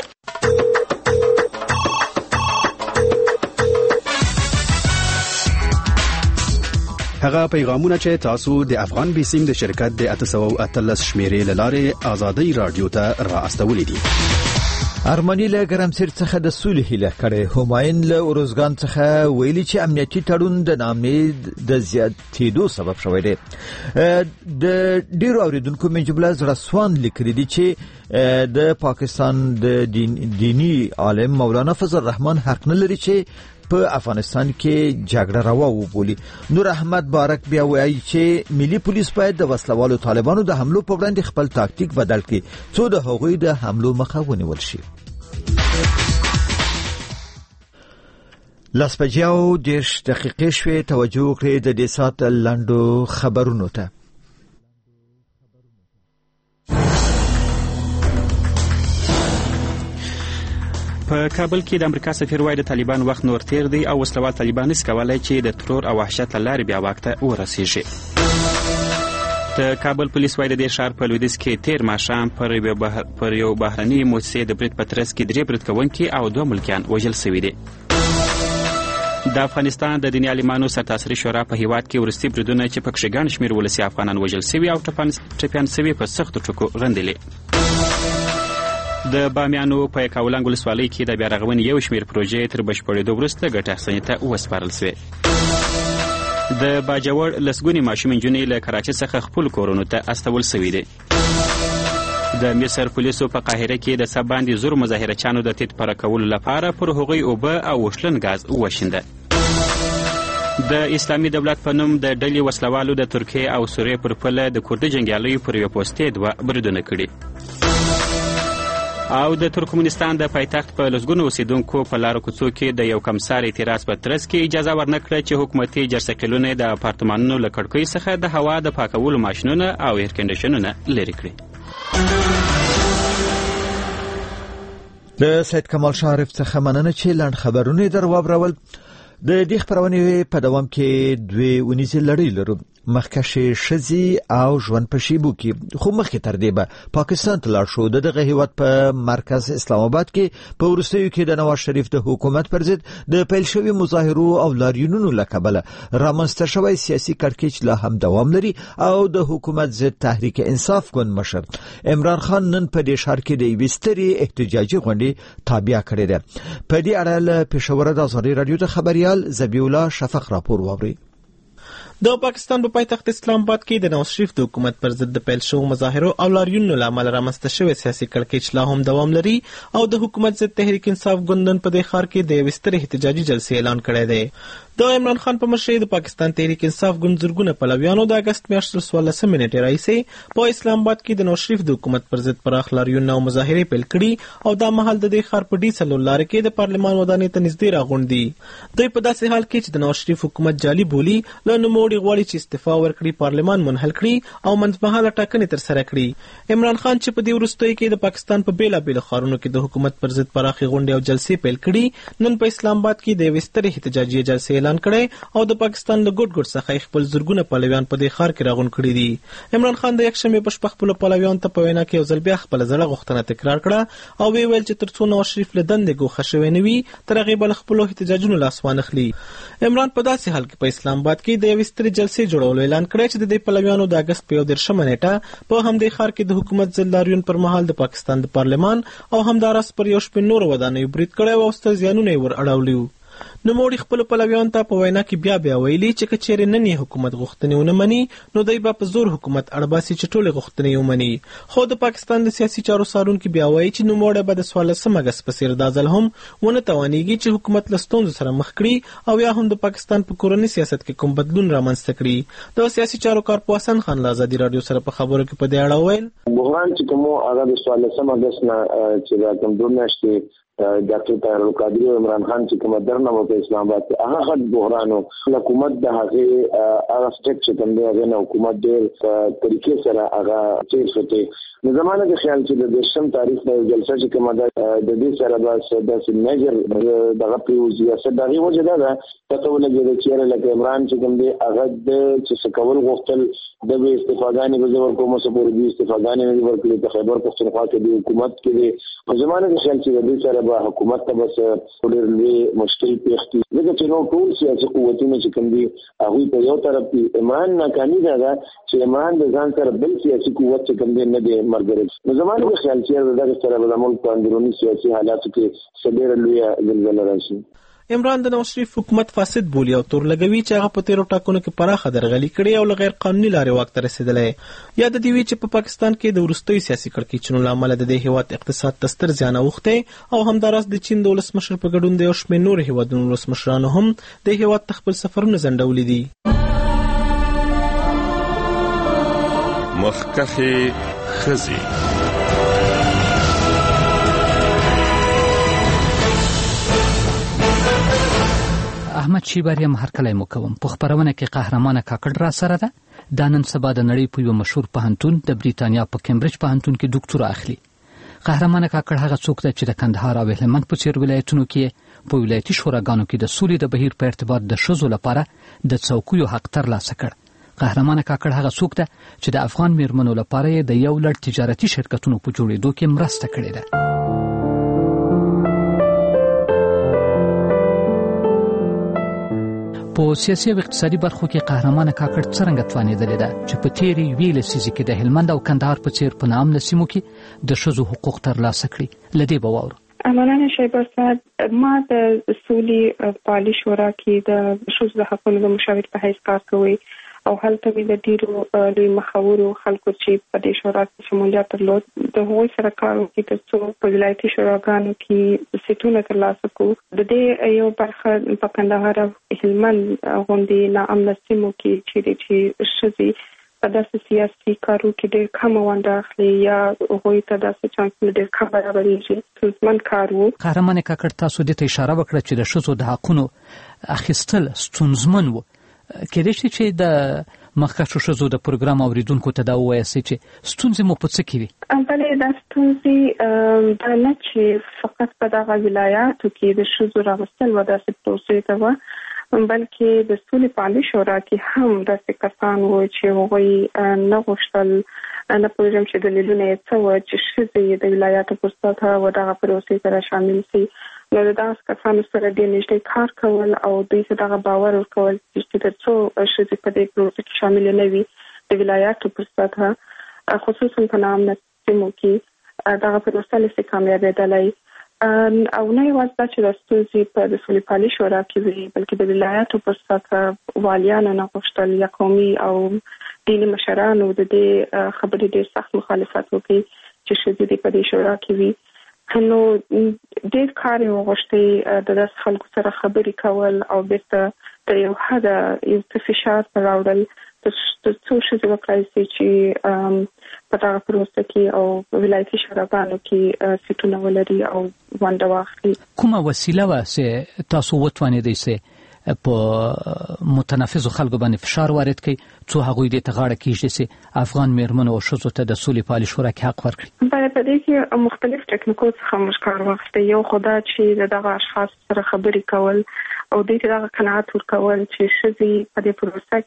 هغه پیغامونه چې تاسو د افغان بیسیم د شرکت د 813 شمیرې لاره آزادۍ رادیو ته را استولې دي. ارمنی له ګرمسیر څخه د سولې هیله کړې. همایون له اروزګان څخه ویلي چې امنیتي تړون د نامید د زیاتېدو سبب شوی دی. د ډیرو اوریدونکو من جمله زړسوان لیکلي دي چې د پاکستان د دینی عالم مولانا فضل الرحمن حق نه لري چې په افغانستان کې جګړه روا وبولي. نور احمد بارک بیا وایي چې ملي پولیس باید د وسلوالو طالبانو د حملو په وړاندې خپل تاکتیک بدل کړي څو د هغوی د حملو مخه ونیول شي. لاس بجاو 10 دقیقې شوې. توجه وکړئ د دې ساعت لاندو خبرونو ته. په کابل کې د امریکا سفیر وایي د طالبان وخت نور تیر دی او وسلوال طالبان نس کولای چې د ترور او وحشت لارې بیا واک ته ورسیږي. د کابل پولیس وایي د دې ښار په لویدیځ کې تیر ماښام پر یو بهرني موسسې د برید په ترڅ کې 3 برید کوونکي او 2 ملکیان وژل شوي دي. د افغانستان د دیني عالمانو سرتاسري شورا په هیواد کې ورستي بریدونه چې پکې ګڼ شمېر ولسي افغانان وژل شوي او ټپیان شوي په سختو ټکو غندلي. د بامیانو په یکاولنګ ولسوالۍ کې د بیارغونې یو شمېر پروژې تر بشپړېدو وروسته ګټه اخیستنې ته وسپارل شوې. د باجوړ لسګونې ماشومې نجونې له کراچۍ څخه خپل کورونو ته استول شوي دي. د مصر پولیسو په قاهره کې د سب باندې زور مظاهرچیانو د تیت پاره کولو لپاره پر هغوی اوبه او وشلن غاز وشینده. د اسلامي دولت په نوم د ډلې وسلوالو د ترکیې او سوریې پر پله د کورد جنګیالیو پر یو پوسټې 2 بریدونه کړي. او د ترکمنستان د پایتخت په لسګونو اوسیدونکو په لارو کوڅو کې د یو کمسار اعتراض په ترڅ کې اجازه ورنکړه چې حکومتي جرثقیلونه د اپارتمانونو له کړکۍ څخه د هوا د پاکولو ماشینونه او ایر کنډیشنونه لرې کړي. د سید کمال شریف څخه مننه چې لاند خبرونه درواورول. د دې خبرونه په دوام کې 2 ونیزې لړۍ لرو. مخکښې شزي او ژوند په شیبو کې خو مخکې تر دې به پاکستان ته لاړ شو. دغه هیواد په مرکز اسلام آباد کې په وروستیو کې د نواز شریف د حکومت پر ضد د پیل شوی مظاهرو او لاریونونو له کبله رامنځته شوی سیاسي کړکېچ لا هم دوام لري او د حکومت ضد تحریک انصاف ګوند مشر عمران خان نن په دې ښار کې د یوې سترې احتجاجي غونډې تابع کړې ده. په دې اړه له پېښور د آزادي رادیو ته خبريال ذبیح الله شفق راپور واوري. د پاکستان په پایتخت اسلام آباد کې د نواز شریف د حکومت پر ضد د پیل شوو مظاهرو او لاریونونو له امله رامنځته شوی سیاسي کړکېچ لا هم دوام لري او د حکومت ضد تحریک انصاف ګوند په دې ښار کې د یوې سترې احتجاجي جلسې اعلان کړی دی. د عمران خان په مشرۍ د پاکستان تحریک انصاف ګوند زرګونه پلویانو د اگست میاشتې 14 نیټې راهیسې په اسلام آباد کې د نواز شریف د حکومت پر ضد پراخ لاریونونه او مظاهرې پیل کړي او دا مهال د دې ښار په ډي څلور لارې کې د پارلمان ودانۍ ته نږدې راغونډ دي. دوی په داسې حال کې چې د نواز شریف حکومت جعلي بولي له نوموړي غواړي چې استعفا ورکړي، پارلمان منحل کړي او منځمهاله ټاکنې ترسره کړي. عمران خان چې په دې وروستیو کې د پاکستان په بیلابیلو ښارونو کې د حکومت پر ضد پراخې غونډې او جلسې پیل کړي، نن په اسلام آباد کې د یوې سترې احتجاجي جلسې اعلان کړی او د پاکستان له ګوټ ګوټ څخه خپل زرګونه پلویان په دې ښار کې راغونډ کړي دي. عمران خان د یکشنبې په شپه خپلو پلویانو ته په وینا کې یو ځل بیا خپله زړه غوښتنه تکرار کړه او ویل چې تر څو نواز شریف له دندې ګوښه شوی نه وي تر هغې به له خپلو احتجاجونو لاس وانخلي. عمران په داسې حال کې په اسلام آباد کې د یوې سترې جلسې جوړولو اعلان کړی چې د دې پلویانو د اګست په 13 نیټه په همدې ښار کې د حکومت ضد لاریون پر مهال د پاکستان د پارلمان او همداراز پر یو شپې نورو ودانیو برید کړی او ستر زیانونه یې ور اړولي. نوموړي خپلو پلویانو ته په وینا کې بیا ویلي چې که چیرې نن یې حکومت غوښتنې ونه مني نو دوی به په زور حکومت اړباسي چې ټولې غوښتنې یې ومني. خو د پاکستان د سیاسي چارو څارونکي بیا وایي چې نوموړی به د 14 اګست په څېر دا ځل هم ونه توانیږي چې حکومت له ستونزو سره مخ کړي او یا هم د پاکستان په کورني سیاست کې کوم بدلون رامنځته کړي. د سیاسي چارو کارپوه حسن خان له ازادي رادیو سره په خبرو کې په دې اړه وویل بحران چې کوم هغه د 14 اګست نه چې دا کوم دوه میاشتې ډاکټر طاهر القادری او عمران خان چې کوم درنه په اسلام آباد کې هغه خد بحران او حکومت د هغه سټیک چې کوم دی هغه حکومت ډېر طریقې سره هغه چې شته نو زمانه د خیال چې د 10 تاریخ د جلسه چې کوم د دې سره بس د میجر دغه پیوزي سره دغه وجه ده پته ولګي چې لکه عمران چې کوم دی هغه د چې کول غوښتل د استفادهانه به زور کومه سپور دي استفادهانه نه ورکړي په خیبر پختونخوا کې د حکومت کې په زمانه د خیال چې د دې سره به حکومت ته بس ډېر لوی مشکل پیښ کړي ځکه چې نو ټول سیاسي قوتونه چې کوم دي هغوی په یو طرف کې ایمان ناکامي ده چې ایمان د ځان سره بل سیاسي قوت چې کوم دی نه دی مرګري نو زمانه په خیال کې دغه سره د ملک په اندروني سیاسي حالاتو کې ډېره لویه زلزله راشي. عمران د نواز شریف حکومت فاسد بولی او تور لګوي چې هغه په تیرو ټاکنو کې پراخه درغلي کړې او لغیر قانوني لارې واک ته رسیدلې. یا د دې وی چې په پاکستان کې د ورستۍ سیاسي کړکېچونو لامل د دې هیواد اقتصاد ته ستر زیان اوښتی او همداراز د چین د ولسمشر په ګډون د یو شمېر نور هیوادونو ولسمشرانو هم د هیواد خپل سفرونه ځنډولي دي. مخکښې ښځې احمد شیباریم هرکلی مو کوم. په خبرونه کې قهرمانه کاکړ را سره ده. دا نن سبا د نړۍ په یو مشهور پوهنتون د بریتانیا په کمبریج پوهنتون کې ډاکټورا اخلي. قهرمانه کاکړ هغه څوک دی چې د کندهار او هلمند په څیر ولایتونو کې په ولایتي شوراګانو کې د سولې د بهیر په ارتباط د ښځو لپاره د څوکیو حق ترلاسه کړ. قهرمانه کاکړ هغه څوک دی چې د افغان میرمنو لپاره د یو لړ تجارتي شرکتونو په جوړېدو کې مرسته کړې ده. په سیاسي او اقتصادي برخو کې قهرمانه کاکړ څرنګه توانېدلې ده چې په تیرې یوې لسیزې کې د هلمند او کندهار په څیر په ناامنه سیمو کې د ښځو حقوق ترلاسه کړي. له دې به واورو. مولانا شیبر صاحب ما د سولې پالي شورا کې د ښځو د حقوقو د مشاور په حیث کار کوي او هلته د ډیرو لوی مخاورو خلکو چې په دې شورا کې شمولیت درلود د هغوی سره کار وکړي ترڅو په ولایتي شوراګانو کې سیټونه ترلاسه کړو. د دې یو برخه په کندهار او هلمند غوندې ناامنه سیمو کې چې ښځې په داسې سیاسي کارو کې ډېر کم ونډه اخلي یا هغوی ته داسې چانسونه ډېر کم برابرېږي. ستونزمن کار و. قهرمانه کاکړ تاسو دې ته اشاره وکړه چې د ښځو د حقونو اخیستل ستونزمن و. کېدای شي چې د مخکښو ښځو د پروګرام اوریدونکو ته دا ووایاست چې ستونزې مو په څه کې وي؟ بلې دا ستونزې دا نه چې فقط په دغه ولایاتو کې د ښځو راوستل و داسې پروسې ته وه بلکې د سولې پالي شورا کې هم داسې کسان وو چې هغوی نه غوښتل نه پوهېږم چې دلیلونه یې څه وو چې ښځې د ولایاتو پر سطحه و دغه پروسې سره شامل شي. نو د دغه کسانو سره ډېر نږدې کار کول او دوی ته دغه باور ورکول چې تر څو ښځې په دې پروسه کې شامل نه وي د ولایاتو پر سطحه خصوصا په ناامنه سیمو کې دغه پروسه نشي کامیابېدلی. او نه یوازې دا چې د ستونزې په د سولې پالي شورا کې وي بلکې د ولایاتو پر سطحه والیانو نه غوښتل یا قومي او دیني مشرانو د دې خبرې ډېر سخت مخالفت وکړي چې ښځې دې په دې شورا کې وي. نو ډېر کار یې وغوښتی د داسې خلکو سره خبرې کول او بیرته د یو حده یو څه فشار ته راوړل تر څو ښځې وکړای شي چې په دغه پروسه کې او ولایتي شوراګانو کې سیټونه ولري او ونډه واخلي. کومه وسیله وه چې تاسو وتوانېدئ چې په متنفذو خلکو باندې فشار وارد کړي څو هغوی دې ته غاړه کېږدي چې افغان میرمنو او ښځو ته د سولې پالي شورا کې حق ورکړي؟ بله په دې کې مختلف ټکنیکو څخه موږ کار واخیستی. یو خو دا چې دغه اشخاص سره خبرې کول او دوی ته دغه قناعت ورکول چې ښځې په دې پروسه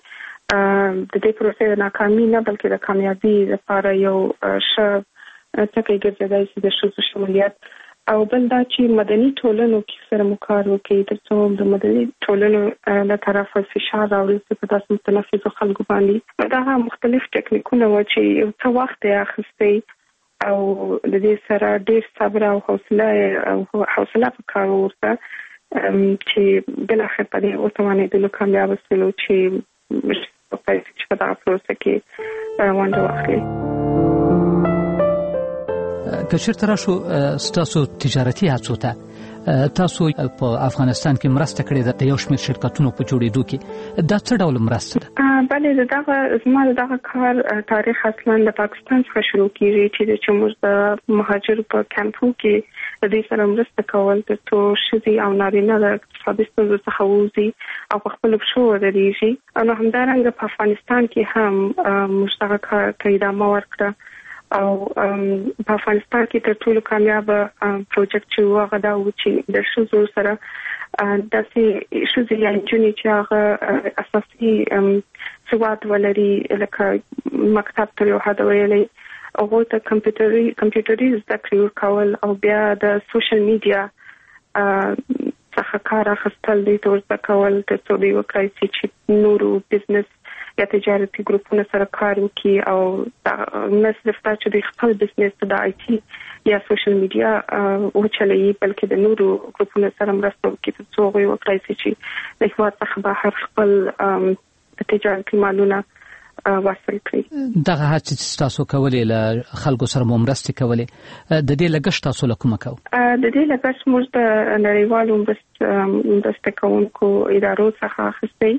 کې د دې پروسې د ناکامي نه بلکې د کامیابي لپاره یو ښه ټکی ګرځېدی شي د ښځو شمولیت. او بل دا چې مدني ټولنو کې سره مو کار وکړي تر څو د مدني ټولنو له طرفه فشار راوړل شي په داسې متنفذو خلکو باندې. دا مختلف ټکنیکونه وو چې یو څه وخت یې اخیستی او د دې سره ډېر صبر او حوصله پکار ورته چې بالاخره په دې وتوانېدلو کامیاب شولو چې په دغه پروسه کې ونډه واخلي. که چېرته راشو ستاسو تجارتي هڅو ته تاسو په افغانستان کې مرسته کړې ده د یو شمېر شرکتونو په جوړېدو کې دا څه ډول مرسته ده؟ بلې زما د دغه کار تاریخ اصلا د پاکستان څخه شروع کېږي چې موږ د مهاجرو په کمپو کې د دوی سره مرسته کول تر څو ښځې او نارینه د اقتصادي ستونزو څخه ووځي او په خپلو پښو ودرېږي. نو همدارنګه په افغانستان کې هم موږ دغه کار ته ادامه ورکړه او په افغانستان کې تر ټولو کامیاب پروجیکټ چې هغه دا و چې د ښځو سره داسې ښځې یا نجونې چې هغه اساسي سواد ولري لکه مکتب تر یو حده ویلی هغه ته کمپیوټري زده کړې ورکول او بیا د سوشل میډیا څخه کار اخیستل دي ترڅو کول ترڅو دوی وکړي چې نورو بزنس یا تجارتي ګروپونو سره کار وکړي او نه صرف چې د خپل بزنس د آی ټي یا سوشل میډیا وچلوي بلکې د نورو ګروپونو سره مرسته وکړي ترڅو دوی وکړي چې د هیواد څخه بهر خپل تجارتي مالونه وصل کړي. دغه هڅې چې تاسو کولې له خلکو سره مرسته کولې د دې لګښت تاسو له کومه کوو؟ د دې لګښت موږ د نړیوالو مرسته کوونکو ادارو څخه اخیستی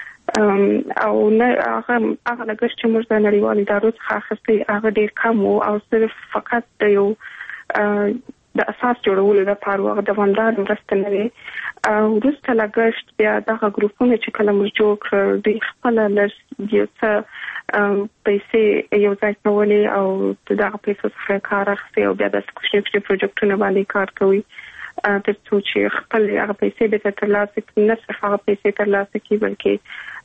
او نه هغه لګښت چې موږ د نړیوالو ادارو څخه اخیستی هغه ډیر کم او صرف فقط د یو د اساس جوړولو لپاره هغه دوامدار مرسته نه وي. وروسته لګښت بیا دغه ګروپونه چې کله موږ جوړ کړل د خپل لږ یو څه پیسې یو ځای کولې او دغه پیسو څخه کار اخیستی او بیا د کوچني پروژیکټونو باندې کار کوي ترڅو چې خپل هغه پیسې به ترلاسه کړي، نه صرف هغه پیسې ترلاسه کړي بلکې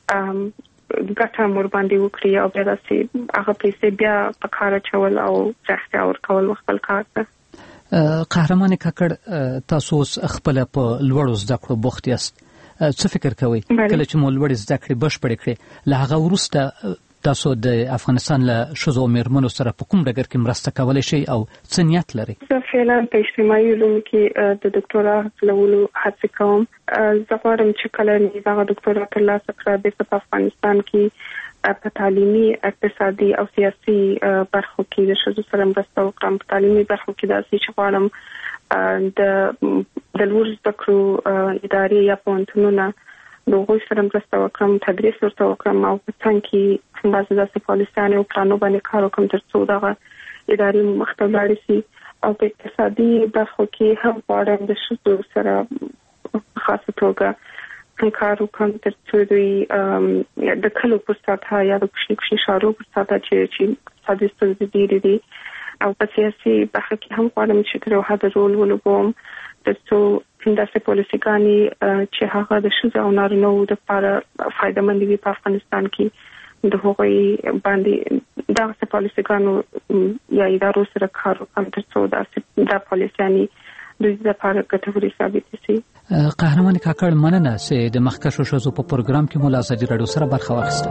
ګټه مور باندې وکړي او بیا داسې هغه پیسې بیا په کار اچول او ځخته ورکول خپل کار ته. قهرمان کاکړ، تاسو خپل په لوړو زده کړو بوخت یاست. څه فکر کوئ کله چې مو لوړې زده کړې بشپړې کړې له هغه وروسته تاسو د افغانستان له ښځو او میرمنو سره په کوم ډګر کې مرسته کولی شئ او څه نیت لرئ؟ زه فعلا په اجتماعي علومو کې د ډاکټورا حاصلولو هڅه کوم. زه غواړم چې کله دغه ډاکټورا ترلاسه کړم بیا په افغانستان کې په تعلیمي، اقتصادي او سیاسي برخو کې د ښځو سره مرسته وکړم. په تعلیمي برخو کې داسې چې غواړم د لوړ زده کړو ادارې یا پوهنتونونه د هغوی سره مرسته وکړم، تدریس ورته وکړم او په څنګ کې بعضې داسې پالیسیانې او پلانو باندې کار وکړم ترڅو دغه ادارې مخته ولاړې شي. او په اقتصادي برخو کې هم غواړم د ښځو سره په خاصه توګه کار وکړم ترڅو دوی د کلو پر سطحه یا د کوچني ښارونو پر سطحه چې اقتصادي ستونزې ډېرې دي او په سیاسي برخه کې هم غواړم چې تر یو حده رول ولوبوم ترڅو داسې پالیسیګانې چې هغه د ښځو او نارینه‌وو دپاره فایدهمند وي په افغانستان کې د هغوی باندې دغسې پالیسیګانو یا ادارو سره کار وکړم ترڅو دا پالیسیانې دوی لپاره ګټورې ثابتې شي. قهرمان کاکړ، مننه چې د مخکښو ښځو په پروګرام کې مو له ازادي راډیو سره برخه واخیسته.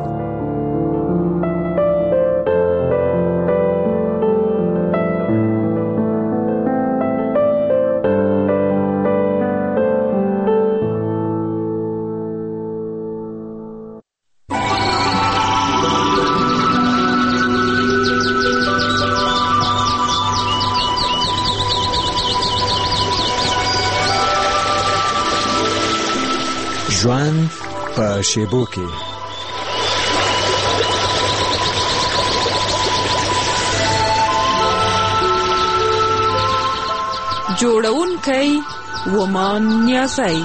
ژوند په شیبو کې جوړونکی ومان نیاسي.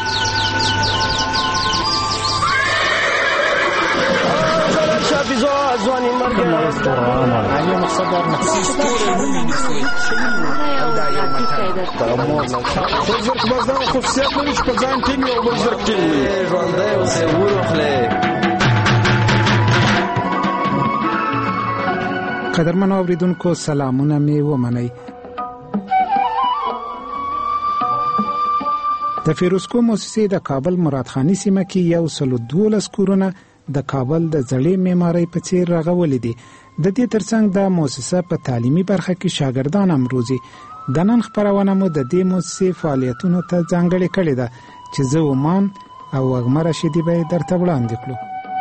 قدرمن اوریدونکو، سلامونه می ومنئ. د فیروزکو موسسې د کابل مرادخانی سیمه کې 112 کورونه د کابل د زړې معمارۍ په څیر رغولې دي. د دې ترڅنګ د موسسه په تعلیمي برخه کې شاګردان هم روزي. د نن خبرونه مو د دې موسسې فعالیتونو ته ځانګړې کړې ده چې زه ومان او وګمر رشیدي به درته وړاندې کړو.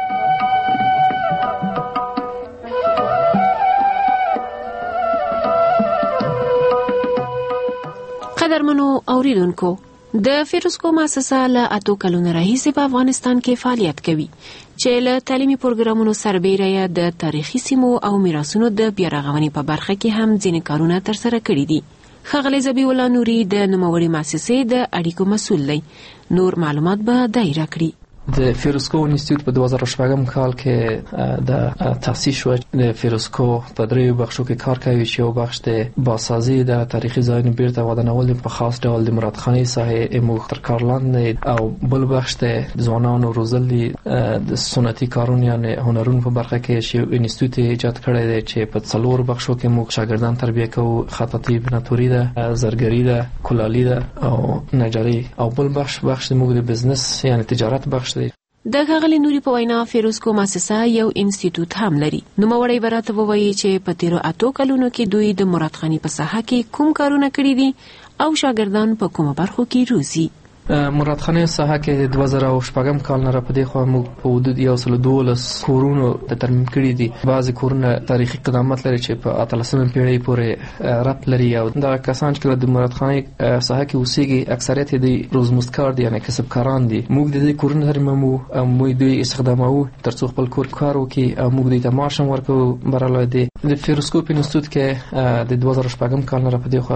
قدرمنو اوریدونکو، د فیروزکو مؤسسه له 8 کلونو راهیسې په افغانستان کې فعالیت کوي چې له تعلیمي پروګرامونو سربېره د تاریخي سیمو او میراثونو د بیارغونې په برخه کې هم ځینې کارونه ترسره کړي دي. ښاغلی ذبیح الله نوري د نوموړې مؤسسې د اړیکو مسؤل دی. نور معلومات به دایره کړي. د فیروسکو انسټیټیوټ په 2014 کال کې د تاسیس شو. د فیروسکو په دریو بخشو کې کار کوي چې یو بخش د بازسازي د تاریخي ځایونو بیرته ودانول په خاص ډول د مرادخاني ساحې موږ تر کار لاندې، او بل بخش د ځوانانو روزل د سنتي کارونو یعنی هنرونو په برخه کې چې انسټیټیوټ ایجاد کړی دی چې په 4 بخشو کې موږ شاګردان تربیه کوو: خطاطي، بناتوري ده، زرګري ده، کلالي ده او نجاري، او بل بخش موږ د بزنس یعنی تجارت بخش دی. د ښاغلي نوري په وینا فیروسکو مؤسسه یو انسټیټیوټ هم لري. نوموړی براته ووایي چې په تیرو 8 کلونو کې دوی د مرادخاني په ساحه کې کوم کارونه کړي دي او شاګردان په کومه برخو کې روزي. مرادخانه ساحه کې 2014 کال نه را پدې خو موږ په حدود 112 کورونو د ترمیم کړي دي. بعضی کورونه تاریخي قدامت لري چې په 18مه پیړۍ پورې ربط لري، او دا کسان چې د مرادخانه ساحه کې اوسېږي اکثریت د روزمزدکار دي یعنی کسبکاران دي. موږ د دې کورونو ترمیمو او موږ دوی استخدامو ترڅو خپل کور کار وکړي او موږ د معاش هم ورکو. برالای دی د فیروسکوپ انسټیټیوټ کې د 2014 کال نه را پدې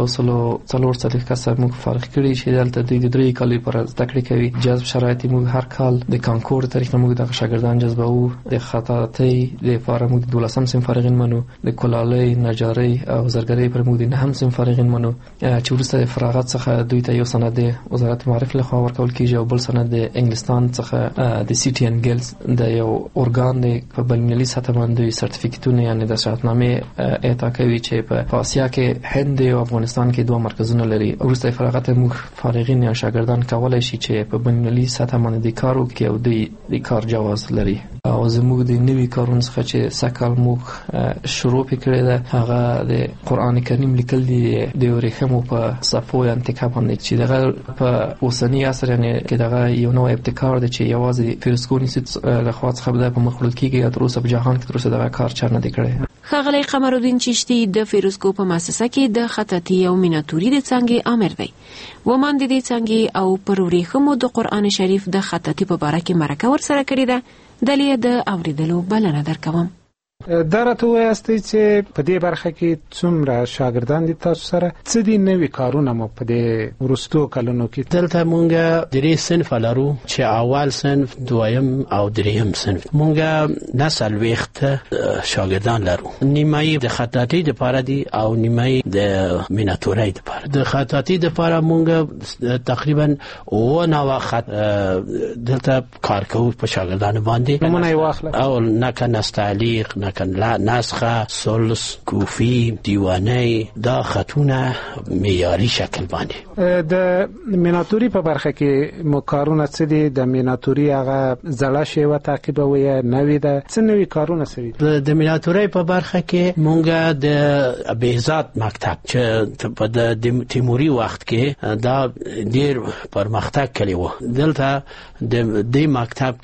خو 140 کسان موږ فارغ کړي چې دلته دوی کالي پر زده کړې کوي. جذب شرایط موږ هر کال د کانکور تاریخ موږ د شاګردان جذبو. د خطاطي د فارغ موږ 12 سم فارغین منو، د کلالۍ، نجاري او زرګرۍ پر موږ د 9 سم فارغین منو چې وروسته د فراغت څخه دوی ته یو سند د وزارت معارف له خوا ورکول کیږي او بل سند د انګلستان څخه د سیټي ان ګیلز د یو اورګان د په بین‌المللي سطح باندې سرټیفیکټونه یعنی د شهادتنامې اعطا کوي چې په آسیا کې هند او افغانستان کې 2 مرکزونه لري. وروسته فراغت موږ فارغین یا شاګردان کولای شي چې په بین‌المللي سطح باندې کار وکړي او د کار جواز لري. او زموږ د نوي کارونو څخه چې سکل موږ شروع کړی ده هغه د قران کریم لیکل دي د ورېخمو په صفو یا انتخاب باندې چې دغه په اوسنی عصر یعنی کې دغه یو نوع ابتکار دی چې یوازې فیروسکو انسټیټیوټ له خوا څخه په مخ وړل کیږي او تر اوسه په جهان کې تر اوسه دغه کار چا نه دی کړی. ښاغلی قمرالدین چشتي د فیروسکو په مؤسسه کې د خطاطي او میناتوري د څانګې امر دی. ومان د دې څانګې او پر ورېخمو د قران شریف د خطاطي په اړه کې مرکه ورسره کړې ده. دلې د اوریدلو بلنه درکوم. دا راته وایاستئ چې په دې برخه کې څومره شاګردان دي تاسو سره؟ څه دي نوي کارونه مو په دې وروستو کلونو کې؟ دلته مونږ درې صنف لرو چې اول صنف، دویم او دریم صنف. مونږ نسل وخت شاګردان لرو. نیمایي د خطاطي لپاره دي او نیمایي د میناتوري لپاره. د خطاطي لپاره مونږ تقریبا 9 خط دلته کار کوو په شاګردانو باندې. نمونه واخله. او نکن تعلیق، نسخه، سلس، کوفی، دیوانه، دا خطونه معیاري شکل باندې. د میناتوري په برخه کې مو کارونه څه دي؟ د میناتوري هغه زړه شیوه تعقیبوي نوې ده، څه نوې کارونه څه دي؟ د میناتوري په برخه کې مونږ د بهزاد مکتب چې په د تیموري وخت کې دا ډیر پرمختګ کړی و. دلته د دې مکتب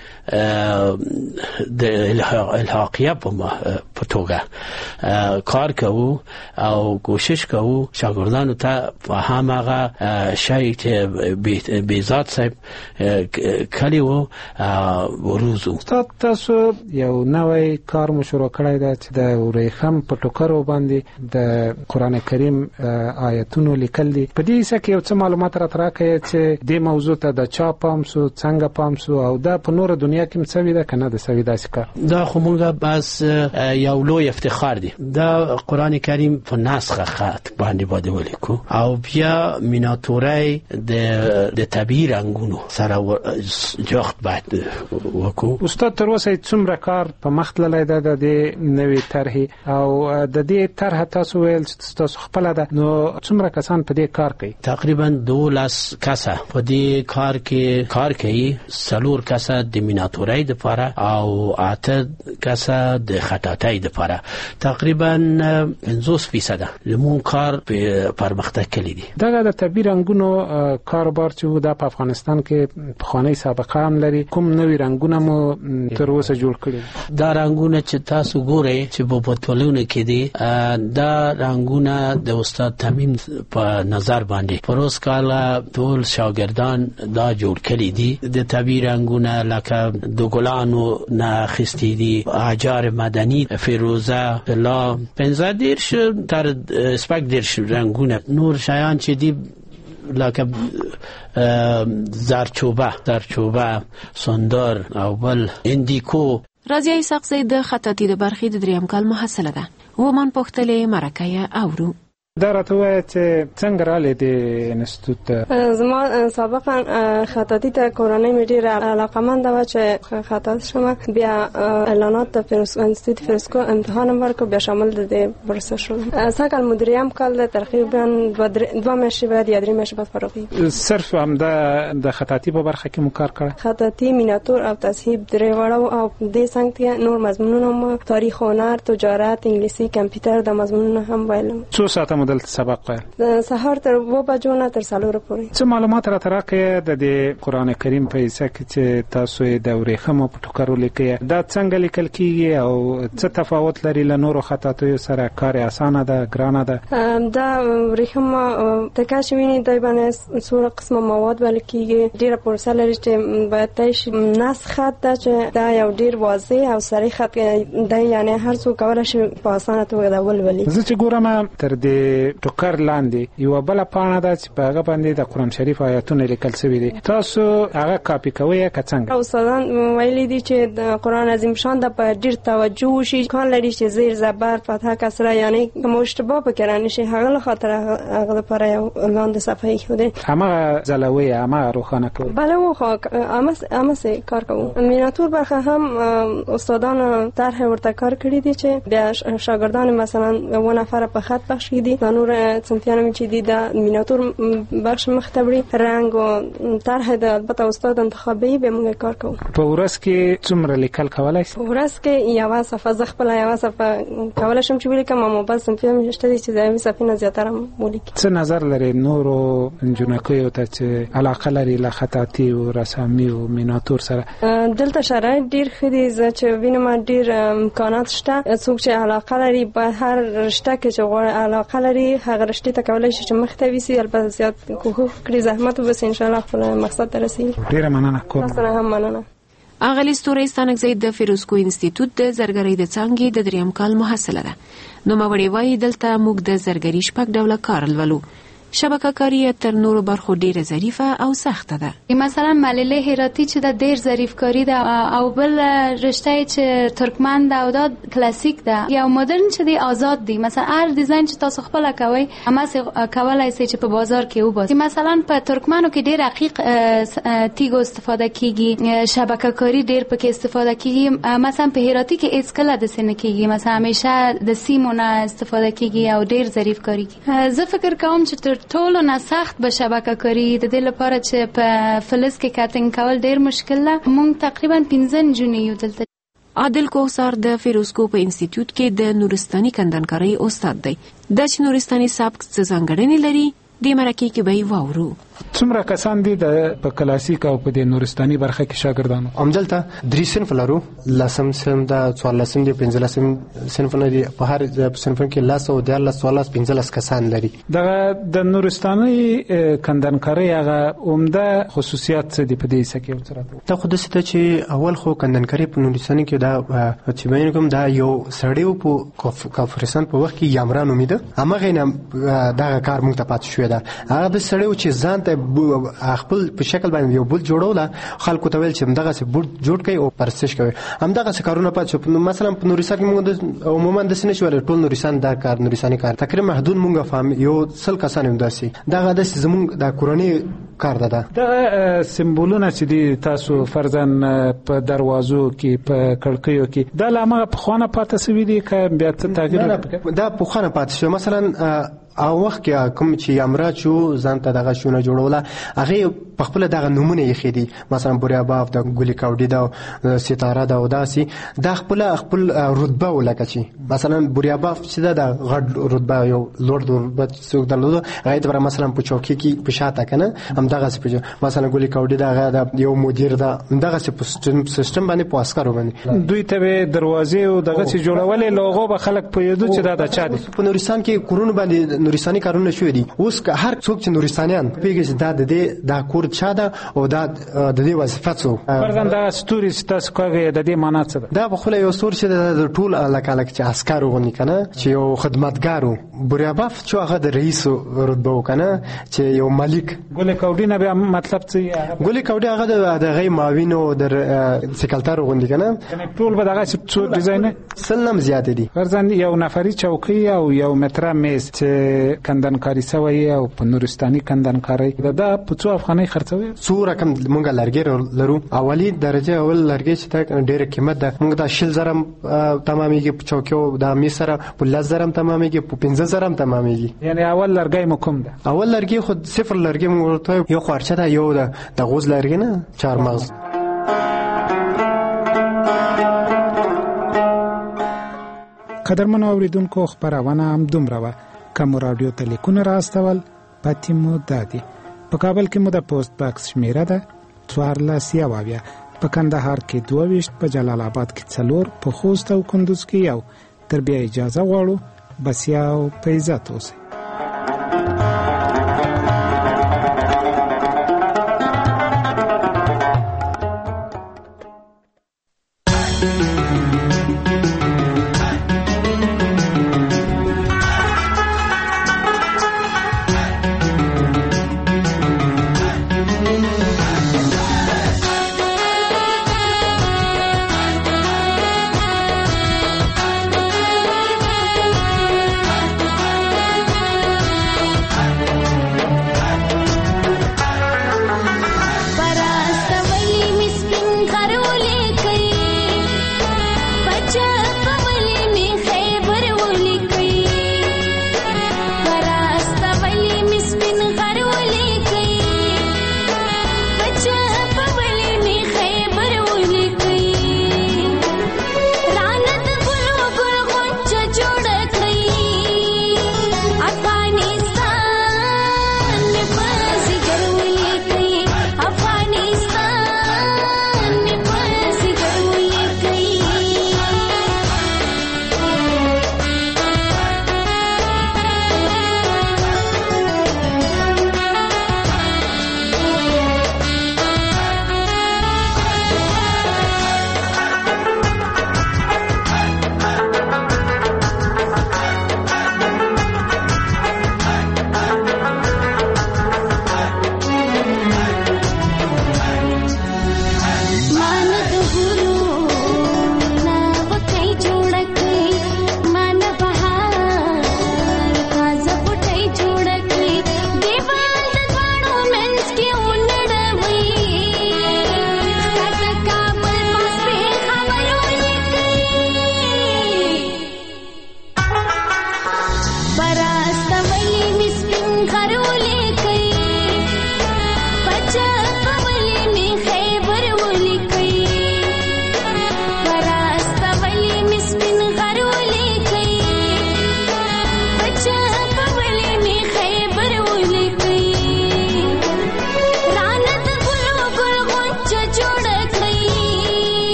کې د الحاقیه په توګه کار کوو او کوشش کوو شاګردانو ته په هماغه شی چې بهزاد صاحب کړی و وروزو. تاسو یو نوې کار مو شروع کړی دی چې د ورېخم په ټوکرو باندې د قران کریم آیتونو لیکل دي. په دې څه کې یو څه معلومات راکړئ چې د موضوع ته د چا پام سو، څنګه پام سو، او دا په نور دنیا کې مسوي ده کنه د سوي داسې کار؟ دا خو مونږه بس یو لوی افتخار دی. دا قران کریم په نسخه خط باندې ولیکو او بیا میناتوري د طبیعي رنگونو سره جوخت باید وکړو. استاد تر اوسه څومره کار په مخ تللی ده د نوې طرحې او د دې طرح تاسو ویل چې تاسو خپل ده، نو څومره کسان په دې کار کوي؟ تقریبا 12 کسه په دې کار کې کار کوي. 4 کسه د میناتوري لپاره او 8 کسه د خطاطۍ لپاره. تقریبا 50% لمون کار په پرمختګ کړی دي. دغه د طبیعي رنگونو کاروبار چې د افغانستان کې پخوانی سابقه هم لري، کوم نوې رنگونه مو تر اوسه جوړ کړي؟ دا رنگونه چې تاسو ګورئ چې په بوتلونو کې دي، دا رنگونه د استاد تمیم په نظر باندې پروس کاله ټول شاګردان دا جوړ کړي دي. د طبیعي رنگونه لکه د ګلانو نه خستی دي، احجار مدنی، فیروزه، لا 15 تر سپک رنگونه، نور شیان چې دي لکه زرچوبه سندر او بل اندیکو. رضیه اسحاقزی د خطاطي د برخې د 3م کال محصله ده. ومن پوښتلې مرکه اورو. دا راته وایي چې څنګه راغلی د انسټیټوټ؟ زما سابقا خطاطي ته کورنۍ مې ډېره علاقه‌منده وه چې خطاط شم. بیا اعلانات د انسټیټوټ فرسکو امتحان هم ورکړ، بیا شامل د دې پروسه شوم. سږ کال مدیریم کال تقریبا 2 میاشتې بعد یا 3 میاشتې بعد فارغ شوم. صرف همدا د خطاطي په برخه کې مو کار کړی؟ خطاطي، میناتور او تصحیح درې واړه او دې څنګ ته نور مضمونونه هم تاریخ و هنر، تجارت، انګلیسي، کمپیوټر د مضمونونه هم ویلم. څو ساعته دلته سبق ویل؟ سهار تر 2 بجو نه تر 4 پورې. څه معلومات راته راکړئ د قرآن کریم په حصه کې چې تاسو د ورېښمو په ټوکرو لیکئ، دا څنګه لیکل کیږي او څه تفاوت لري له نورو خطاطیو سره؟ کار اسانه ده، ګرانه ده؟ دا ورېښم د کاش ویني دای باندې څو قسمه مواد ویل کیږي. ډیره پروسه لري چې باید تاسو نس خط ده چې دا یو ډیر واضح او صریح خط دی، یعنی هر څوک کولای شي په اسانه توګه دا ولولي. زه چې ګورم تر دې ټوکر لاندې یو بل پاڼه ده چې په هغه باندې د قرآن شریف آیاتونه لیکل شوي دي. تاسو هغه کاپی کوئ که څنګه؟ استادان ویلي دي چې د قرآن عظیم شان د په ډیر توجه وشي، کار لري چې زیر زبر فتحه کسره یعنی کوم اشتباه پکې رانشي، هغه له خاطر هغه لپاره یو لاندې صفحه خوده همغه ځلوي همغه روښانه کوي. بله و امه کار کوو. میناتور برخه هم استادان طرح ورته کار کړی دي چې د شاګردان مثلا و نفر په خط بخش کړي، نور صنفیان چې دي د میناتور بخش مختبري رنگ او طرح د البته استاد انتخابي به موږ کار کوو. په ورځ کې څومره لیکل کولای شئ؟ په ورځ کې یو صفحه ز خپل یو صفحه کولای شم چې ولیکم، اما بس صنفیان شته دي چې د صفحې نه زیاتره ولیکم. څه نظر لري نورو انجنیکو ته چې علاقه لري له خطاطي او رسامي او میناتور سره؟ دلته شرایط ډیر ښه دي، چې وینم ډیر امکانات شته. څوک چې علاقه لري په هر رشته کې چې علاقه لري هغه رشته ته کولای شي چې مخته ويسي، البته زیات کوښښ کړي، زحمت وبس ان شاء الله خپل مقصد ته رسیږي. ډیره مننه کوم. تاسو هم مننه. اغلی ستوري ستانکزی د فیروزکو انسټیټیوټ د زرګرۍ د څانګې د 3م کال محصله ده. نو موري وای دلته موږ د زرګرۍ شپږ ډوله کار لولو. شبکه کاری تر نورو برخو ډیره ظریفه او سخته ده. مثلا ملله هراتی چې د ډیر ظریف کاری ده او بل رشته چې ترکمن ده او دا کلاسیک ده. یا مدرن چې دی آزاد دی، مثلا هر دیزاین چې تاسو خپل کوي اما کولای شئ چې په بازار کې وباسئ. مثلا په ترکمنو کې ډیر رقیق تیګو استفاده کیږي، شبکه کاری ډیر پکې استفاده کیږي. مثلا په هراتی کې هیڅ کله د سن کیږي، مثلا همیشه د سیمونه استفاده کیږي او ډیر ظریف کاری کیږي. زه فکر کوم چې ټولو نه سخت به شبکه کاری د دې لپاره چې په فلز کې کاتنګ کول ډیر مشکل ده. موږ تقریبا 15 جونې یو دلته. عادل کوثر د فیروزکو په انسټیټیوټ کې د نورستاني کندنکارۍ استاد دی. د نورستاني سبک څه ځانګړنې لري د مرکې کې به واورو. څومره کسان دي په کلاسیک او په د نورستاني برخه کې شاګردانو؟ همدلته 3 صنف لرو، لسم صنف د 14 دي، 15 صنف لري. په هر صنف کې 10 او 15 کسان لري. د نورستاني کندنکارۍ هغه عمده خصوصیات څه دي په دې څه کې وڅرته؟ دا خو د څه چې اول خو کندنکارۍ په نورستان کې دا چې باندې کوم دا یو سړیو په کافرستان په وخت کې یامران امیده امغه نه دا کار مونږ ته پات شو. دا هغه د سړیو چې ځان ته خپل په شکل باندې یو بل جوړول، خلکو ته ویل چې همدغه څه بوت جوړ کړي او پرستش کوي. همدغه څه کارونه پات شو. مثلا په نورستان کې موږ عموما د سینې شول ټول نورستان دا کار نورستاني کار تقریبا محدود موږ فهم یو څل کسان هم داسي. دا د زموږ د کورنۍ کار ده. دا سمبولونه چې دي تاسو فرضاً په دروازو کې په کړکیو کې دا لامه په خوانه پاتې سوي دي که بیا څه تغییر؟ دا په خوانه پاتې شو. مثلا او وخت کې کوم چې یامرا چو ځان ته دغه شونه جوړوله هغه په خپل دغه نمونه یې خېدي. مثلا بوریاباف د ګولي کاوډي دا ستاره دا وداسي دا خپل رتبه ولکه چې مثلا بوریاباف چې دا غړ رتبه یو لوړ رتبه څوک درلود هغه د مثلا په چوکۍ کې په شاته کنه هم دغه څه مثلا ګولي کاوډي دا یو مدیر دا دغه سیستم باندې په اسکارو باندې دوی ته دروازې او دغه چې جوړولې لوغو به خلک په یادو چې دا د چا دي. په نورستان کې کورونه باندې نورستاني کارونه شوې دي. اوس هر څوک چې نورستانیان پیږي چې دا د کور کور چا ده او دا د دې وظیفه څه فرضاً دا ستوري تاسو کوي د دې معنا څه ده؟ دا په خله یو ستور چې د ټول لکه چې عسكر غونی کنه چې یو خدمتګارو بریاباف چې هغه د رئیس رتبه وکنه چې یو مالک ګولې کوډی نه به مطلب څه ګولې کوډی هغه د غي معاون او د سکرټر غونډي کنه ټول به دغه څو ډیزاین سلم زیات دي فرضاً یو نفري چوکۍ او یو متر میز چې کندنکاری سوی او په نورستاني کندنکاری دا په څو افغاني خرڅوي څو رقم مونږه لرګي لرو اولی درجه اول لرګي چې تا ډېر قیمت ده مونږ دا شل زرم تمامېږي په چوکیو د میسره په 10 زرم تمامېږي په 15 زرم تمامېږي یعنی اول لرګي مکم ده اول لرګي خود صفر لرګي مونږ ته یو خرچه ده یو د غوز لرګي نه چار مغز قدرمن اوریدونکو خبرونه هم دومره وه کوم رادیو ته لیکونه راستول پاتې مو دادي په کابل کې مو د پوسټ باکس شمیره ده 14 په کندهار کې 22 په جلال آباد کې 4 په خوست او کندوز کې 1 تر بیا اجازه غواړو بس یا په عزت اوسئ